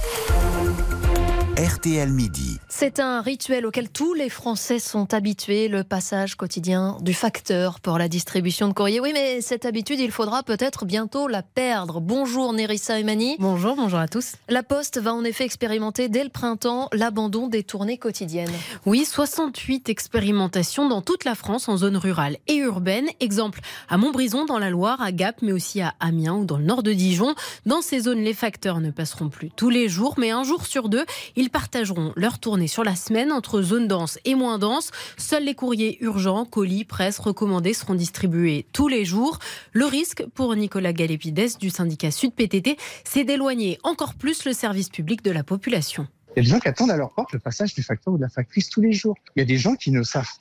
Speaker 1: RTL Midi.
Speaker 4: C'est un rituel auquel tous les Français sont habitués, le passage quotidien du facteur pour la distribution de courrier. Oui, mais cette habitude, il faudra peut-être bientôt la perdre. Bonjour Nérissa Emani.
Speaker 17: Bonjour à tous.
Speaker 4: La Poste va en effet expérimenter dès le printemps l'abandon des tournées quotidiennes.
Speaker 17: Oui, 68 expérimentations dans toute la France en zone rurale et urbaine. Exemple à Montbrison dans la Loire, à Gap, mais aussi à Amiens ou dans le nord de Dijon. Dans ces zones, les facteurs ne passeront plus tous les jours, mais un jour sur deux, ils partageront leur tournée sur la semaine entre zones denses et moins denses. Seuls les courriers urgents, colis, presse, recommandés seront distribués tous les jours. Le risque pour Nicolas Galépides du syndicat Sud PTT, c'est d'éloigner encore plus le service public de la population.
Speaker 18: Il y a des gens qui attendent à leur porte le passage du facteur ou de la factrice tous les jours. Il y a des gens qui ne savent pas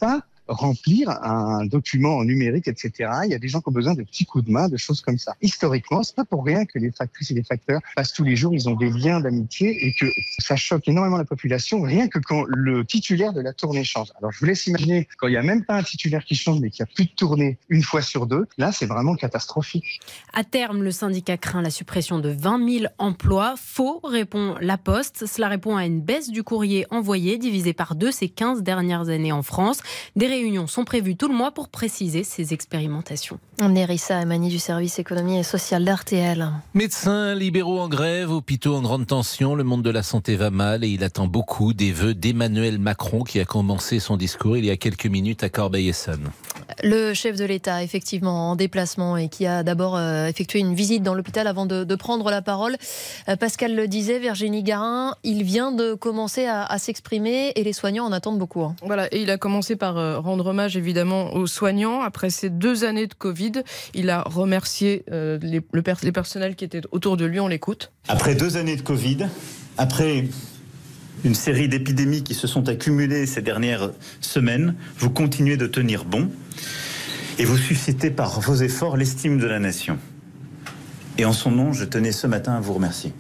Speaker 18: remplir un document en numérique, etc. Il y a des gens qui ont besoin de petits coups de main, de choses comme ça. Historiquement, c'est pas pour rien que les factrices et les facteurs passent tous les jours, ils ont des liens d'amitié et que ça choque énormément la population, rien que quand le titulaire de la tournée change. Alors je vous laisse imaginer, quand il n'y a même pas un titulaire qui change, mais qu'il n'y a plus de tournée une fois sur deux, là c'est vraiment catastrophique.
Speaker 17: À terme, le syndicat craint la suppression de 20 000 emplois. Faux, répond La Poste. Cela répond à une baisse du courrier envoyé, divisé par 2 ces 15 dernières années en France. Des réunions sont prévues tout le mois pour préciser ces expérimentations.
Speaker 4: Nerissa Amani du service économie et social d'RTL.
Speaker 3: Médecins libéraux en grève, hôpitaux en grande tension, le monde de la santé va mal et il attend beaucoup des vœux d'Emmanuel Macron qui a commencé son discours il y a quelques minutes à Corbeil-Essonnes.
Speaker 4: Le chef de l'État, effectivement, en déplacement et qui a d'abord effectué une visite dans l'hôpital avant de prendre la parole. Pascal le disait, Virginie Garin, il vient de commencer à s'exprimer et les soignants en attendent beaucoup.
Speaker 19: Voilà, et il a commencé par rendre hommage évidemment aux soignants. Après ces 2 années de Covid, il a remercié les personnels qui étaient autour de lui. On l'écoute.
Speaker 15: Après 2 années de Covid, après une série d'épidémies qui se sont accumulées ces dernières semaines, vous continuez de tenir bon et vous suscitez par vos efforts l'estime de la nation. Et en son nom, je tenais ce matin à vous remercier.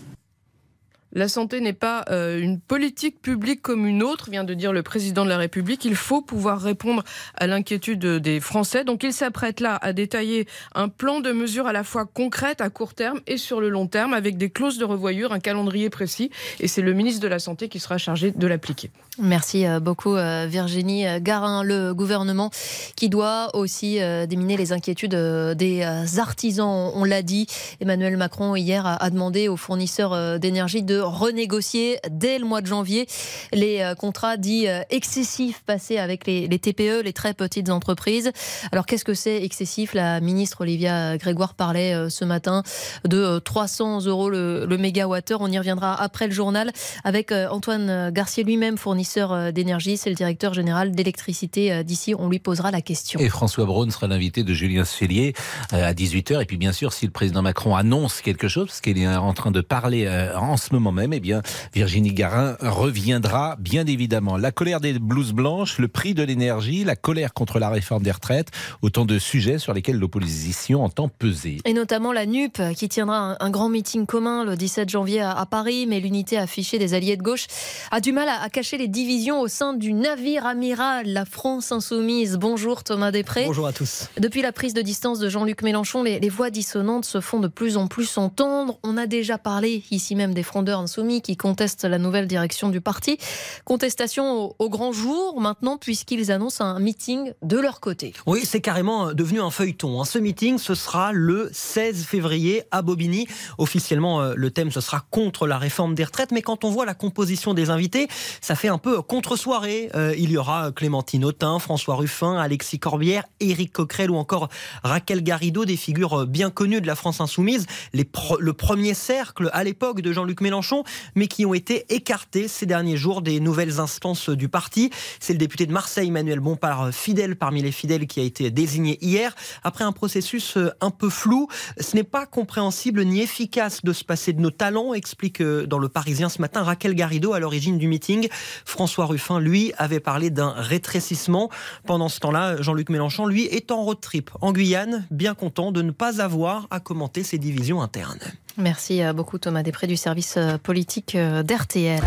Speaker 19: La santé n'est pas une politique publique comme une autre, vient de dire le président de la République. Il faut pouvoir répondre à l'inquiétude des Français. Donc il s'apprête là à détailler un plan de mesures à la fois concrètes à court terme et sur le long terme, avec des clauses de revoyure, un calendrier précis. Et c'est le ministre de la Santé qui sera chargé de l'appliquer.
Speaker 4: Merci beaucoup Virginie Garin. Le gouvernement qui doit aussi déminer les inquiétudes des artisans. On l'a dit, Emmanuel Macron hier a demandé aux fournisseurs d'énergie de renégocier dès le mois de janvier les contrats dits excessifs passés avec les TPE, les très petites entreprises. Alors qu'est-ce que c'est excessif ? La ministre Olivia Grégoire parlait ce matin de 300 € le mégawattheure. On y reviendra après le journal avec Antoine Garcier lui-même, fournisseur d'énergie. C'est le directeur général d'électricité d'ici. On lui posera la question.
Speaker 3: Et François Braun sera l'invité de Julien Cellier à 18h. Et puis bien sûr, si le président Macron annonce quelque chose, parce qu'il est en train de parler en ce moment même, eh bien, Virginie Garin reviendra bien évidemment. La colère des blouses blanches, le prix de l'énergie, la colère contre la réforme des retraites, autant de sujets sur lesquels l'opposition entend peser.
Speaker 4: Et notamment la NUP qui tiendra un grand meeting commun le 17 janvier à Paris, mais l'unité affichée des alliés de gauche a du mal à cacher les divisions au sein du navire amiral, la France insoumise. Bonjour Thomas Després.
Speaker 20: Bonjour à tous.
Speaker 4: Depuis la prise de distance de Jean-Luc Mélenchon, les voix dissonantes se font de plus en plus entendre. On a déjà parlé ici même des frondeurs insoumis qui contestent la nouvelle direction du parti. Contestation au grand jour maintenant puisqu'ils annoncent un meeting de leur côté.
Speaker 20: Oui, c'est carrément devenu un feuilleton. Ce meeting, ce sera le 16 février à Bobigny. Officiellement, le thème, ce sera contre la réforme des retraites. Mais quand on voit la composition des invités, ça fait un peu contre-soirée. Il y aura Clémentine Autain, François Ruffin, Alexis Corbière, Éric Coquerel ou encore Raquel Garrido, des figures bien connues de la France insoumise. Le premier cercle à l'époque de Jean-Luc Mélenchon, mais qui ont été écartés ces derniers jours des nouvelles instances du parti. C'est le député de Marseille, Manuel Bompard, fidèle parmi les fidèles, qui a été désigné hier. Après un processus un peu flou, ce n'est pas compréhensible ni efficace de se passer de nos talents, explique dans Le Parisien ce matin Raquel Garrido à l'origine du meeting. François Ruffin, lui, avait parlé d'un rétrécissement. Pendant ce temps-là, Jean-Luc Mélenchon, lui, est en road trip en Guyane, bien content de ne pas avoir à commenter ces divisions internes.
Speaker 4: Merci beaucoup Thomas Després du service politique d'RTL.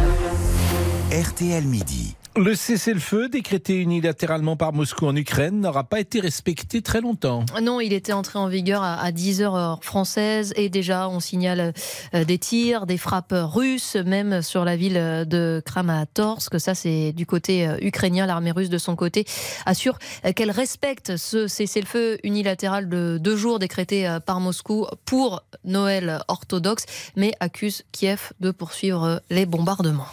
Speaker 1: RTL Midi.
Speaker 3: Le cessez-le-feu décrété unilatéralement par Moscou en Ukraine n'aura pas été respecté très longtemps.
Speaker 4: Non, il était entré en vigueur à 10h heure française et déjà on signale des tirs, des frappes russes, même sur la ville de Kramatorsk. Ça c'est du côté ukrainien. L'armée russe de son côté assure qu'elle respecte ce cessez-le-feu unilatéral de 2 jours décrété par Moscou pour Noël orthodoxe, mais accuse Kiev de poursuivre les bombardements.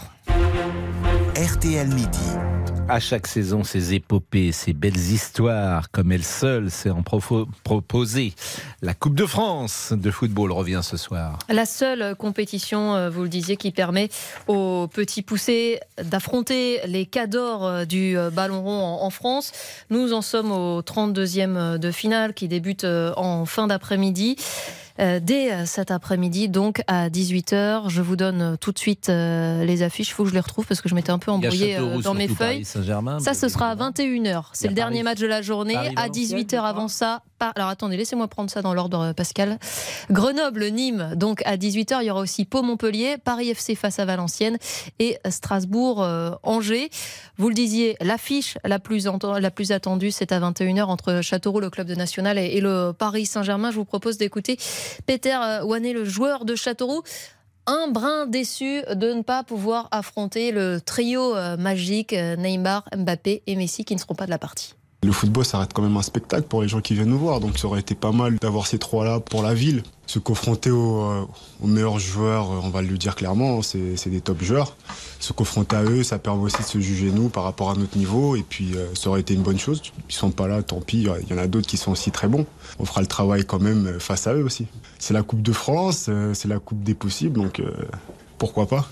Speaker 1: RTL Midi.
Speaker 3: À chaque saison, ces épopées, ces belles histoires, comme elle seule s'est en proposée. La Coupe de France de football revient ce soir.
Speaker 4: La seule compétition, vous le disiez, qui permet aux petits poussés d'affronter les cadors du ballon rond en France. Nous en sommes au 32e de finale qui débute en fin d'après-midi. dès cet après-midi, donc à 18h. Je vous donne tout de suite les affiches. Il faut que je les retrouve parce que je m'étais un peu embrouillée dans mes feuilles. Ça, ce sera à 21h. C'est le dernier match de la journée. À 18h avant ça. Alors attendez, laissez-moi prendre ça dans l'ordre, Pascal. Grenoble-Nîmes, donc à 18h. Il y aura aussi Pau-Montpellier, Paris FC face à Valenciennes et Strasbourg-Angers. Vous le disiez, l'affiche la plus attendue, c'est à 21h entre Châteauroux, le club de National, et le Paris Saint-Germain. Je vous propose d'écouter Peter Ouanet, le joueur de Châteauroux. Un brin déçu de ne pas pouvoir affronter le trio magique Neymar, Mbappé et Messi qui ne seront pas de la partie.
Speaker 21: Le football, ça reste quand même un spectacle pour les gens qui viennent nous voir, donc ça aurait été pas mal d'avoir ces trois-là pour la ville. Se confronter aux meilleurs joueurs, on va le dire clairement, c'est des top joueurs. Se confronter à eux, ça permet aussi de se juger nous par rapport à notre niveau, et puis ça aurait été une bonne chose. Ils sont pas là, tant pis, il y en a d'autres qui sont aussi très bons. On fera le travail quand même face à eux aussi. C'est la Coupe de France, c'est la Coupe des possibles, donc pourquoi pas.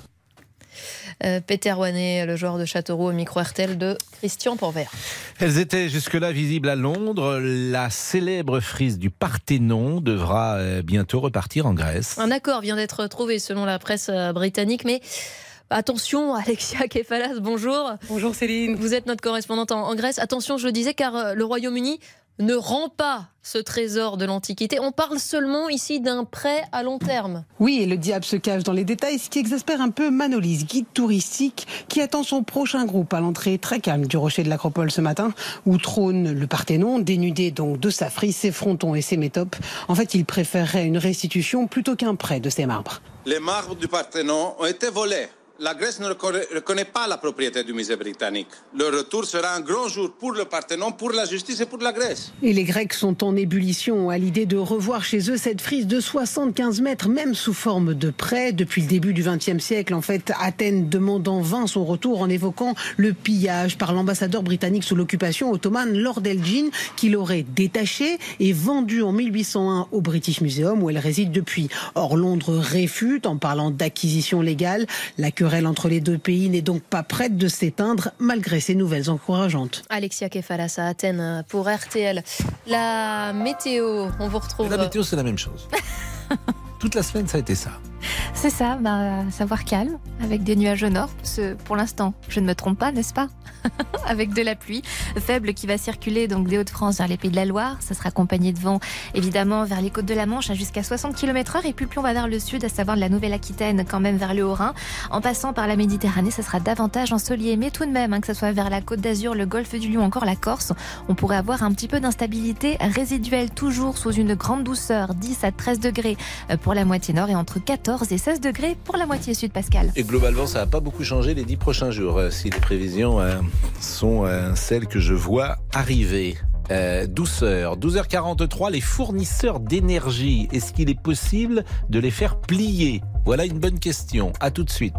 Speaker 4: Peter Ouanet, le joueur de Châteauroux, au micro RTL de Christian Porvert.
Speaker 3: Elles étaient jusque-là visibles à Londres. La célèbre frise du Parthénon devra bientôt repartir en Grèce.
Speaker 4: Un accord vient d'être trouvé selon la presse britannique, mais attention, Alexia Kefalas, bonjour.
Speaker 22: Bonjour Céline.
Speaker 4: Vous êtes notre correspondante en Grèce. Attention, je le disais, car le Royaume-Uni ne rend pas ce trésor de l'Antiquité. On parle seulement ici d'un prêt à long terme.
Speaker 22: Oui, et le diable se cache dans les détails, ce qui exaspère un peu Manolis, guide touristique, qui attend son prochain groupe à l'entrée très calme du rocher de l'Acropole ce matin, où trône le Parthénon, dénudé donc de sa frise, ses frontons et ses métopes. En fait, il préférerait une restitution plutôt qu'un prêt de ces marbres.
Speaker 23: Les marbres du Parthénon ont été volés. La Grèce ne reconnaît pas la propriété du musée britannique. Le retour sera un grand jour pour le Parthénon, pour la justice et pour la Grèce.
Speaker 22: Et les Grecs sont en ébullition à l'idée de revoir chez eux cette frise de 75 mètres, même sous forme de prêt. Depuis le début du XXe siècle, en fait, Athènes demande en vain son retour en évoquant le pillage par l'ambassadeur britannique sous l'occupation ottomane, Lord Elgin, qui l'aurait détaché et vendu en 1801 au British Museum, où elle réside depuis. Or, Londres réfute en parlant d'acquisition légale. La querelle entre les deux pays n'est donc pas prête de s'éteindre malgré ces nouvelles encourageantes.
Speaker 4: Alexia Kefalas à Athènes pour RTL. La météo, on vous retrouve.
Speaker 3: La météo, c'est la même chose. Toute la semaine, ça a été ça.
Speaker 5: C'est ça, savoir calme, avec des nuages au nord. Pour l'instant, je ne me trompe pas, n'est-ce pas? Avec de la pluie faible qui va circuler donc des Hauts-de-France vers les Pays de la Loire. Ça sera accompagné de vent, évidemment, vers les côtes de la Manche, jusqu'à 60 km/h. Et plus on va vers le sud, à savoir de la Nouvelle-Aquitaine, quand même vers le Haut-Rhin. En passant par la Méditerranée, ça sera davantage ensoleillé. Mais tout de même, que ce soit vers la Côte d'Azur, le Golfe du Lion, encore la Corse, on pourrait avoir un petit peu d'instabilité résiduelle, toujours sous une grande douceur, 10 à 13 degrés pour la moitié nord et entre 14 et 16 degrés pour la moitié sud, Pascal.
Speaker 3: Et globalement, ça n'a pas beaucoup changé les 10 prochains jours, si les prévisions sont celles que je vois arriver. Douceur, 12h43, les fournisseurs d'énergie, est-ce qu'il est possible de les faire plier? Voilà une bonne question. À tout de suite.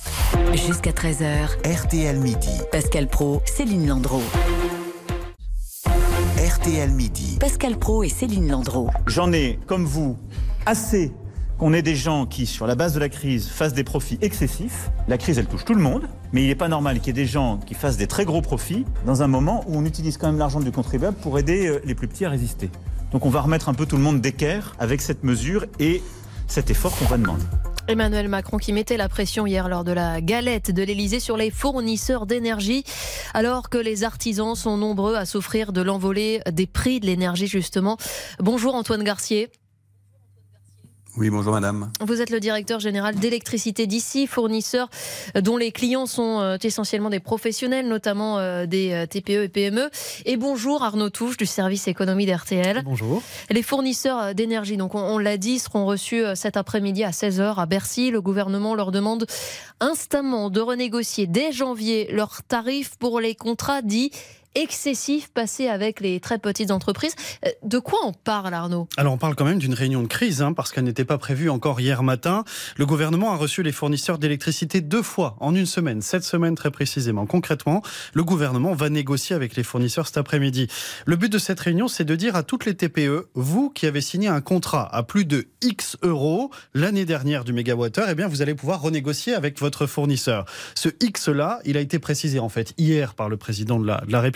Speaker 2: Jusqu'à 13h,
Speaker 1: RTL Midi.
Speaker 2: Pascal Praud, Céline Landreau.
Speaker 1: RTL Midi.
Speaker 2: Pascal Praud et Céline Landreau.
Speaker 24: J'en ai, comme vous, assez qu'on ait des gens qui, sur la base de la crise, fassent des profits excessifs. La crise, elle touche tout le monde, mais il n'est pas normal qu'il y ait des gens qui fassent des très gros profits dans un moment où on utilise quand même l'argent du contribuable pour aider les plus petits à résister. Donc on va remettre un peu tout le monde d'équerre avec cette mesure et cet effort qu'on va demander.
Speaker 4: Emmanuel Macron qui mettait la pression hier lors de la galette de l'Elysée sur les fournisseurs d'énergie, alors que les artisans sont nombreux à souffrir de l'envolée des prix de l'énergie justement. Bonjour Antoine Garcier.
Speaker 25: Oui, bonjour madame.
Speaker 4: Vous êtes le directeur général d'Électricité d'ici, fournisseur dont les clients sont essentiellement des professionnels, notamment des TPE et PME. Et bonjour Arnaud Touche du service économie d'RTL.
Speaker 26: Bonjour.
Speaker 4: Les fournisseurs d'énergie, donc on l'a dit, seront reçus cet après-midi à 16h à Bercy. Le gouvernement leur demande instamment de renégocier dès janvier leurs tarifs pour les contrats dits excessif passé avec les très petites entreprises. De quoi on parle, Arnaud ?
Speaker 26: Alors on parle quand même d'une réunion de crise, parce qu'elle n'était pas prévue encore hier matin. Le gouvernement a reçu les fournisseurs d'électricité 2 fois en une semaine, 7 semaines très précisément. Concrètement, le gouvernement va négocier avec les fournisseurs cet après-midi. Le but de cette réunion, c'est de dire à toutes les TPE, vous qui avez signé un contrat à plus de X euros l'année dernière du mégawattheure, eh bien vous allez pouvoir renégocier avec votre fournisseur. Ce X-là, il a été précisé en fait hier par le président de la République.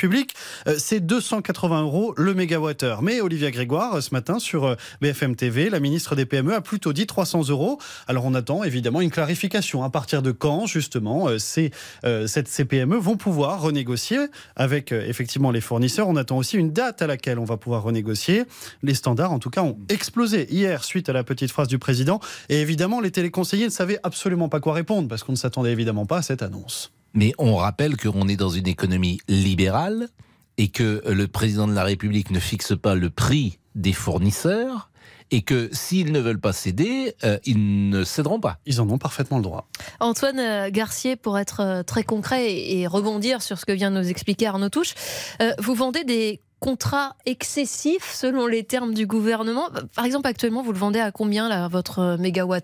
Speaker 26: public, c'est 280 € le mégawattheure. Mais Olivia Grégoire, ce matin sur BFM TV, la ministre des PME a plutôt dit 300 €. Alors on attend évidemment une clarification. À partir de quand, justement, ces PME vont pouvoir renégocier avec effectivement les fournisseurs. On attend aussi une date à laquelle on va pouvoir renégocier. Les standards, en tout cas, ont explosé hier suite à la petite phrase du président. Et évidemment, les téléconseillers ne savaient absolument pas quoi répondre parce qu'on ne s'attendait évidemment pas à cette annonce.
Speaker 3: Mais on rappelle qu'on est dans une économie libérale et que le président de la République ne fixe pas le prix des fournisseurs et que s'ils ne veulent pas céder, ils ne céderont pas.
Speaker 26: Ils en ont parfaitement le droit.
Speaker 4: Antoine Garcier, pour être très concret et rebondir sur ce que vient de nous expliquer Arnaud Touche, vous vendez des contrats excessifs selon les termes du gouvernement. Par exemple, actuellement, vous le vendez à combien là, votre mégawattheure ?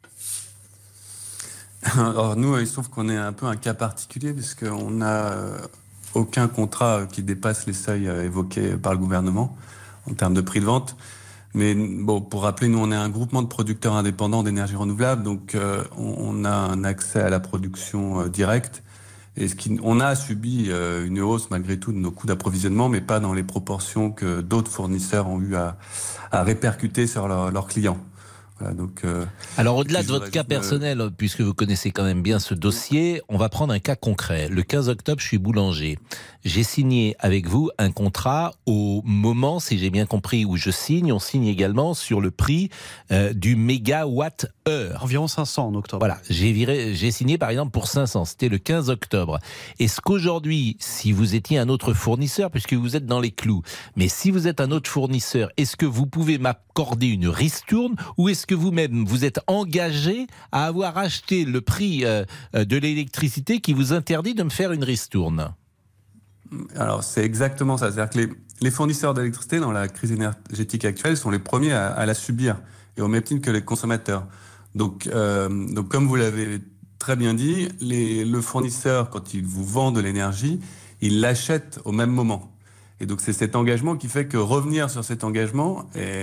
Speaker 25: Alors nous, il se trouve qu'on est un peu un cas particulier puisqu'on n'a aucun contrat qui dépasse les seuils évoqués par le gouvernement en termes de prix de vente. Mais bon, pour rappeler, nous, on est un groupement de producteurs indépendants d'énergie renouvelable, donc on a un accès à la production directe. Et on a subi une hausse malgré tout de nos coûts d'approvisionnement, mais pas dans les proportions que d'autres fournisseurs ont eu à répercuter sur leurs clients. Voilà, donc,
Speaker 3: alors au-delà de votre cas personnel, puisque vous connaissez quand même bien ce dossier, on va prendre un cas concret. Le 15 octobre, je suis boulanger. J'ai signé avec vous un contrat au moment, si j'ai bien compris, où je signe. On signe également sur le prix du mégawatt-heure.
Speaker 26: Environ 500 en octobre.
Speaker 3: Voilà, j'ai signé par exemple pour 500. C'était le 15 octobre. Est-ce qu'aujourd'hui, si vous étiez un autre fournisseur, puisque vous êtes dans les clous, mais si vous êtes un autre fournisseur, est-ce que vous pouvez m'accorder une ristourne ou est-ce que vous-même, vous êtes engagé à avoir acheté le prix de l'électricité qui vous interdit de me faire une ristourne ?
Speaker 25: Alors, c'est exactement ça. C'est-à-dire que les fournisseurs d'électricité, dans la crise énergétique actuelle, sont les premiers à la subir, et au même titre que les consommateurs. Donc comme vous l'avez très bien dit, le fournisseur, quand il vous vend de l'énergie, il l'achète au même moment. Et donc c'est cet engagement qui fait que revenir sur cet engagement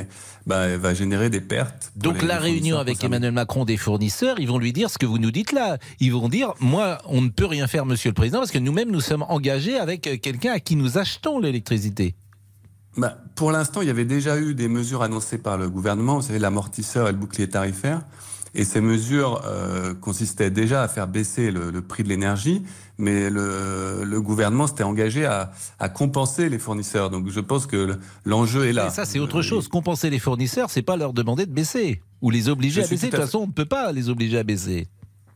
Speaker 25: va générer des pertes.
Speaker 3: Donc la réunion avec Emmanuel Macron des fournisseurs, ils vont lui dire ce que vous nous dites là. Ils vont dire, moi, on ne peut rien faire, Monsieur le Président, parce que nous-mêmes, nous sommes engagés avec quelqu'un à qui nous achetons l'électricité.
Speaker 25: Pour l'instant, il y avait déjà eu des mesures annoncées par le gouvernement, vous savez, l'amortisseur et le bouclier tarifaire. Et ces mesures consistaient déjà à faire baisser le prix de l'énergie, mais le gouvernement s'était engagé à compenser les fournisseurs. Donc je pense que l'enjeu est là.
Speaker 3: Mais ça, c'est autre chose. Compenser les fournisseurs, c'est pas leur demander de baisser ou les obliger à baisser. De toute façon, on ne peut pas les obliger à baisser.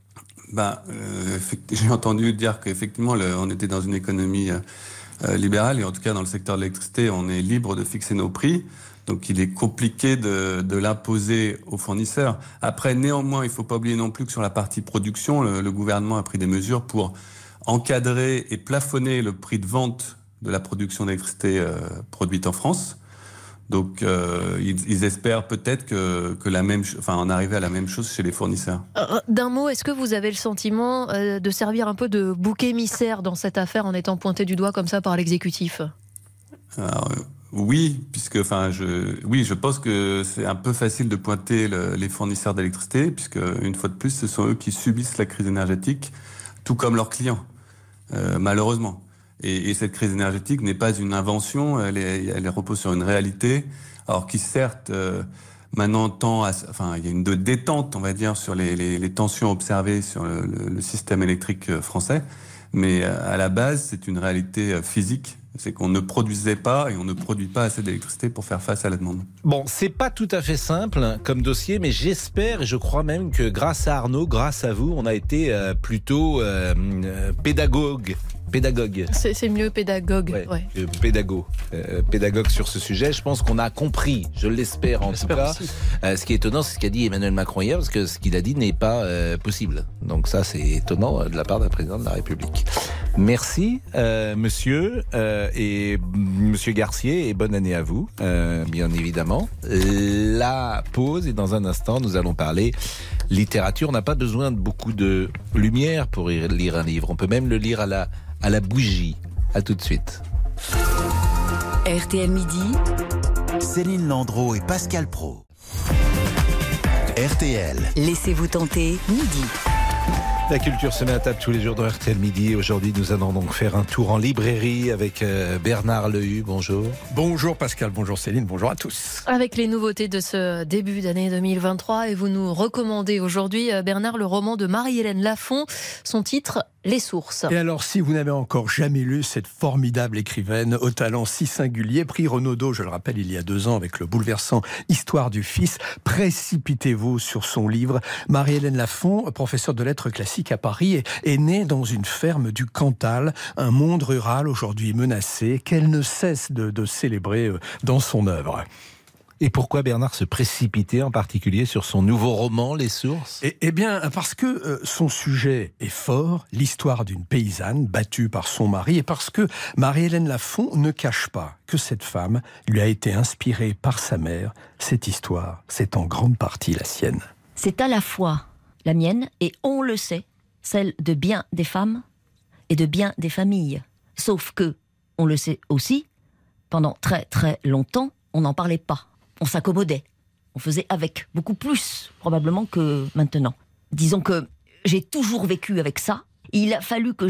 Speaker 25: J'ai entendu dire qu'effectivement, on était dans une économie libérale, et en tout cas dans le secteur de l'électricité, on est libre de fixer nos prix. Donc il est compliqué de l'imposer aux fournisseurs. Après, néanmoins, il ne faut pas oublier non plus que sur la partie production, le gouvernement a pris des mesures pour encadrer et plafonner le prix de vente de la production d'électricité produite en France. Donc ils espèrent peut-être en arriver à la même chose chez les fournisseurs.
Speaker 4: D'un mot, est-ce que vous avez le sentiment de servir un peu de bouc émissaire dans cette affaire en étant pointé du doigt comme ça par l'exécutif ?
Speaker 25: Oui, je pense que c'est un peu facile de pointer les fournisseurs d'électricité, puisque une fois de plus, ce sont eux qui subissent la crise énergétique, tout comme leurs clients, malheureusement. Et cette crise énergétique n'est pas une invention, elle repose sur une réalité, alors qui certes maintenant il y a une détente, on va dire, sur les tensions observées sur le système électrique français, mais à la base, c'est une réalité physique. C'est qu'on ne produisait pas et on ne produit pas assez d'électricité pour faire face à la demande.
Speaker 3: Bon, c'est pas tout à fait simple comme dossier, mais j'espère et je crois même que grâce à Arnaud, grâce à vous, on a été plutôt pédagogue.
Speaker 4: C'est mieux pédagogue.
Speaker 3: Ouais. Pédagogue sur ce sujet. Je pense qu'on a compris, je l'espère en tout cas. Ce qui est étonnant, c'est ce qu'a dit Emmanuel Macron hier, parce que ce qu'il a dit n'est pas possible. Donc ça, c'est étonnant de la part d'un président de la République. Merci, monsieur Garcier, et bonne année à vous, bien évidemment. La pause, et dans un instant, nous allons parler littérature. On n'a pas besoin de beaucoup de lumière pour lire un livre. On peut même le lire à la bougie. À tout de suite.
Speaker 2: RTL Midi.
Speaker 1: Céline Landreau et Pascal Praud. RTL.
Speaker 2: Laissez-vous tenter, midi.
Speaker 3: La culture se met à table tous les jours dans RTL Midi. Aujourd'hui, nous allons donc faire un tour en librairie avec Bernard Lehu. Bonjour.
Speaker 6: Bonjour Pascal, bonjour Céline, bonjour à tous.
Speaker 4: Avec les nouveautés de ce début d'année 2023, et vous nous recommandez aujourd'hui, Bernard, le roman de Marie-Hélène Lafon. Son titre, Les sources.
Speaker 6: Et alors, si vous n'avez encore jamais lu cette formidable écrivaine au talent si singulier, prix Renaudot, je le rappelle, il y a 2 ans, avec le bouleversant Histoire du fils, précipitez-vous sur son livre. Marie-Hélène Lafon, professeure de lettres classiques à Paris, est née dans une ferme du Cantal, un monde rural aujourd'hui menacé, qu'elle ne cesse de célébrer dans son œuvre.
Speaker 3: Et pourquoi Bernard se précipitait en particulier sur son nouveau roman, Les sources ?
Speaker 6: Eh bien, parce que son sujet est fort, l'histoire d'une paysanne battue par son mari, et parce que Marie-Hélène Lafon ne cache pas que cette femme lui a été inspirée par sa mère. Cette histoire, c'est en grande partie la sienne.
Speaker 7: C'est à la fois la mienne, et on le sait, celle de bien des femmes et de bien des familles. Sauf que, on le sait aussi, pendant très très longtemps, on n'en parlait pas. On s'accommodait. On faisait avec, beaucoup plus probablement que maintenant. Disons que j'ai toujours vécu avec ça. Il a fallu que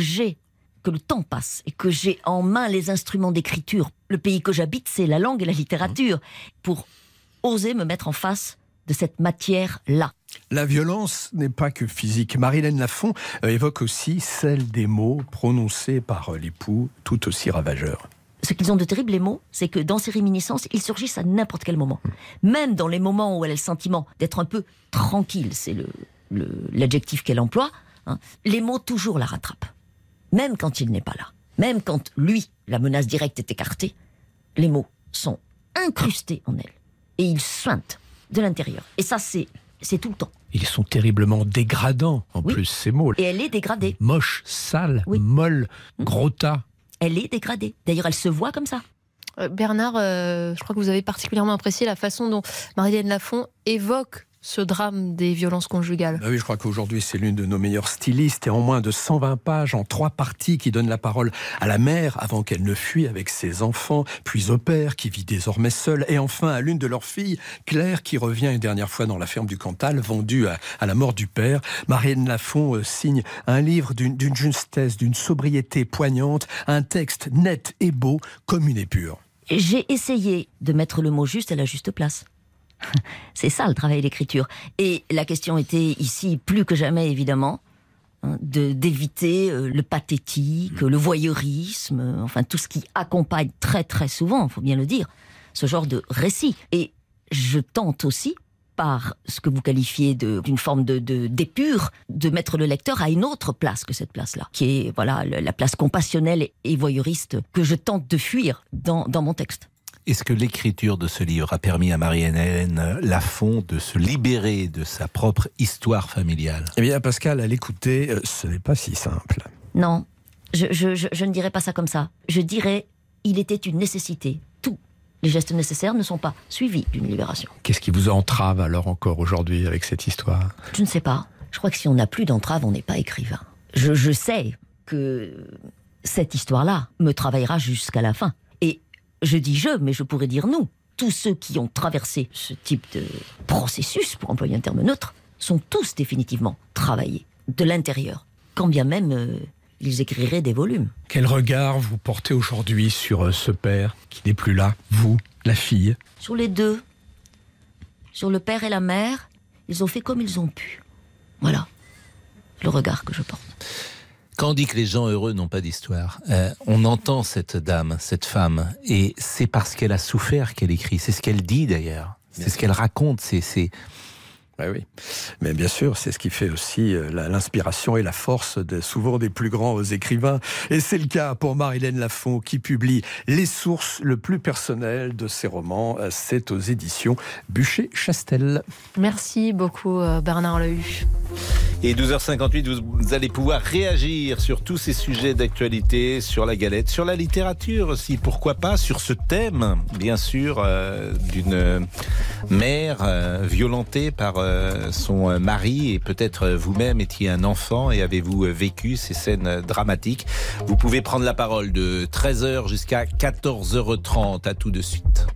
Speaker 7: le temps passe et que j'ai en main les instruments d'écriture. Le pays que j'habite, c'est la langue et la littérature. Pour oser me mettre en face de cette matière-là.
Speaker 6: La violence n'est pas que physique. Marie-Hélène Lafon évoque aussi celle des mots prononcés par l'époux, tout aussi ravageurs.
Speaker 7: Ce qu'ils ont de terrible, les mots, c'est que dans ces réminiscences, ils surgissent à n'importe quel moment. Même dans les moments où elle a le sentiment d'être un peu tranquille, c'est l'adjectif qu'elle emploie, hein, les mots toujours la rattrapent. Même quand il n'est pas là. Même quand, lui, la menace directe est écartée, les mots sont incrustés en elle. Et ils suintent de l'intérieur. Et ça, c'est tout le temps.
Speaker 6: Ils sont terriblement dégradants, en plus, ces mots.
Speaker 7: Et elle est dégradée.
Speaker 6: Moche, sale, molle, gros tas.
Speaker 7: Elle est dégradée. D'ailleurs, elle se voit comme ça.
Speaker 4: Bernard, je crois que vous avez particulièrement apprécié la façon dont Marie-Hélène Lafon évoque ce drame des violences conjugales.
Speaker 6: Oui, je crois qu'aujourd'hui, c'est l'une de nos meilleures stylistes. Et en moins de 120 pages, en 3 parties, qui donne la parole à la mère avant qu'elle ne fuit avec ses enfants, puis au père, qui vit désormais seul, et enfin à l'une de leurs filles, Claire, qui revient une dernière fois dans la ferme du Cantal, vendue à la mort du père. Marie-Hélène Lafon signe un livre d'une justesse, d'une sobriété poignante, un texte net et beau comme une épure.
Speaker 7: J'ai essayé de mettre le mot juste à la juste place. C'est ça le travail d'écriture. Et la question était ici, plus que jamais évidemment, d'éviter le pathétique, le voyeurisme, enfin tout ce qui accompagne très très souvent, il faut bien le dire, ce genre de récit. Et je tente aussi, par ce que vous qualifiez d'une forme d'épure, de mettre le lecteur à une autre place que cette place-là, qui est voilà la place compassionnelle et voyeuriste que je tente de fuir dans mon texte.
Speaker 3: Est-ce que l'écriture de ce livre a permis à Marie-Hélène Lafon de se libérer de sa propre histoire familiale ?
Speaker 6: Eh bien, Pascal, à l'écouter, ce n'est pas si simple.
Speaker 7: Non, je ne dirais pas ça comme ça. Je dirais, il était une nécessité. Tous les gestes nécessaires ne sont pas suivis d'une libération.
Speaker 6: Qu'est-ce qui vous entrave alors encore aujourd'hui avec cette histoire ?
Speaker 7: Je ne sais pas. Je crois que si on n'a plus d'entrave, on n'est pas écrivain. Je sais que cette histoire-là me travaillera jusqu'à la fin. Et je dis je, mais je pourrais dire nous. Tous ceux qui ont traversé ce type de processus, pour employer un terme neutre, sont tous définitivement travaillés de l'intérieur, quand bien même ils écriraient des volumes.
Speaker 6: Quel regard vous portez aujourd'hui sur ce père qui n'est plus là, vous, la fille ?
Speaker 7: Sur les deux, sur le père et la mère, ils ont fait comme ils ont pu. Voilà le regard que je porte.
Speaker 3: Quand on dit que les gens heureux n'ont pas d'histoire, on entend cette dame, cette femme, et c'est parce qu'elle a souffert qu'elle écrit. C'est ce qu'elle dit d'ailleurs. C'est ce qu'elle raconte.
Speaker 6: Oui, mais bien sûr, c'est ce qui fait aussi l'inspiration et la force souvent des plus grands écrivains. Et c'est le cas pour Marie-Hélène Lafon qui publie Les sources, le plus personnel de ses romans. C'est aux éditions Buchet-Chastel.
Speaker 4: Merci beaucoup Bernard Lehu.
Speaker 3: Et 12h58, vous allez pouvoir réagir sur tous ces sujets d'actualité, sur la galette, sur la littérature aussi, pourquoi pas, sur ce thème, bien sûr, d'une mère violentée par son mari, et peut-être vous-même étiez un enfant et avez-vous vécu ces scènes dramatiques. Vous pouvez prendre la parole de 13h jusqu'à 14h30, à tout de suite.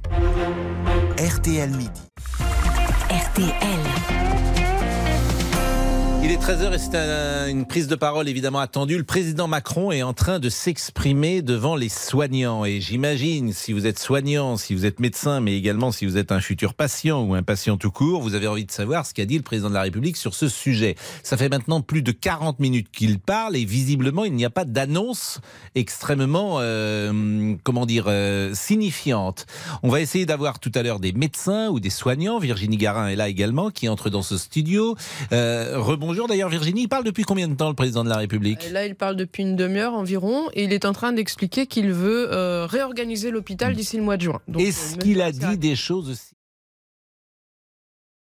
Speaker 1: RTL Midi.
Speaker 2: RTL.
Speaker 3: Il est 13h et c'est une prise de parole évidemment attendue. Le président Macron est en train de s'exprimer devant les soignants. Et j'imagine, si vous êtes soignant, si vous êtes médecin, mais également si vous êtes un futur patient ou un patient tout court, vous avez envie de savoir ce qu'a dit le président de la République sur ce sujet. Ça fait maintenant plus de 40 minutes qu'il parle et visiblement il n'y a pas d'annonce extrêmement, signifiante. On va essayer d'avoir tout à l'heure des médecins ou des soignants. Virginie Garin est là également, qui entre dans ce studio. Rebonjour d'ailleurs Virginie, il parle depuis combien de temps le président de la République ?
Speaker 19: Là il parle depuis une demi-heure environ et il est en train d'expliquer qu'il veut réorganiser l'hôpital d'ici le mois de juin. Donc,
Speaker 3: est-ce qu'il a dit des choses aussi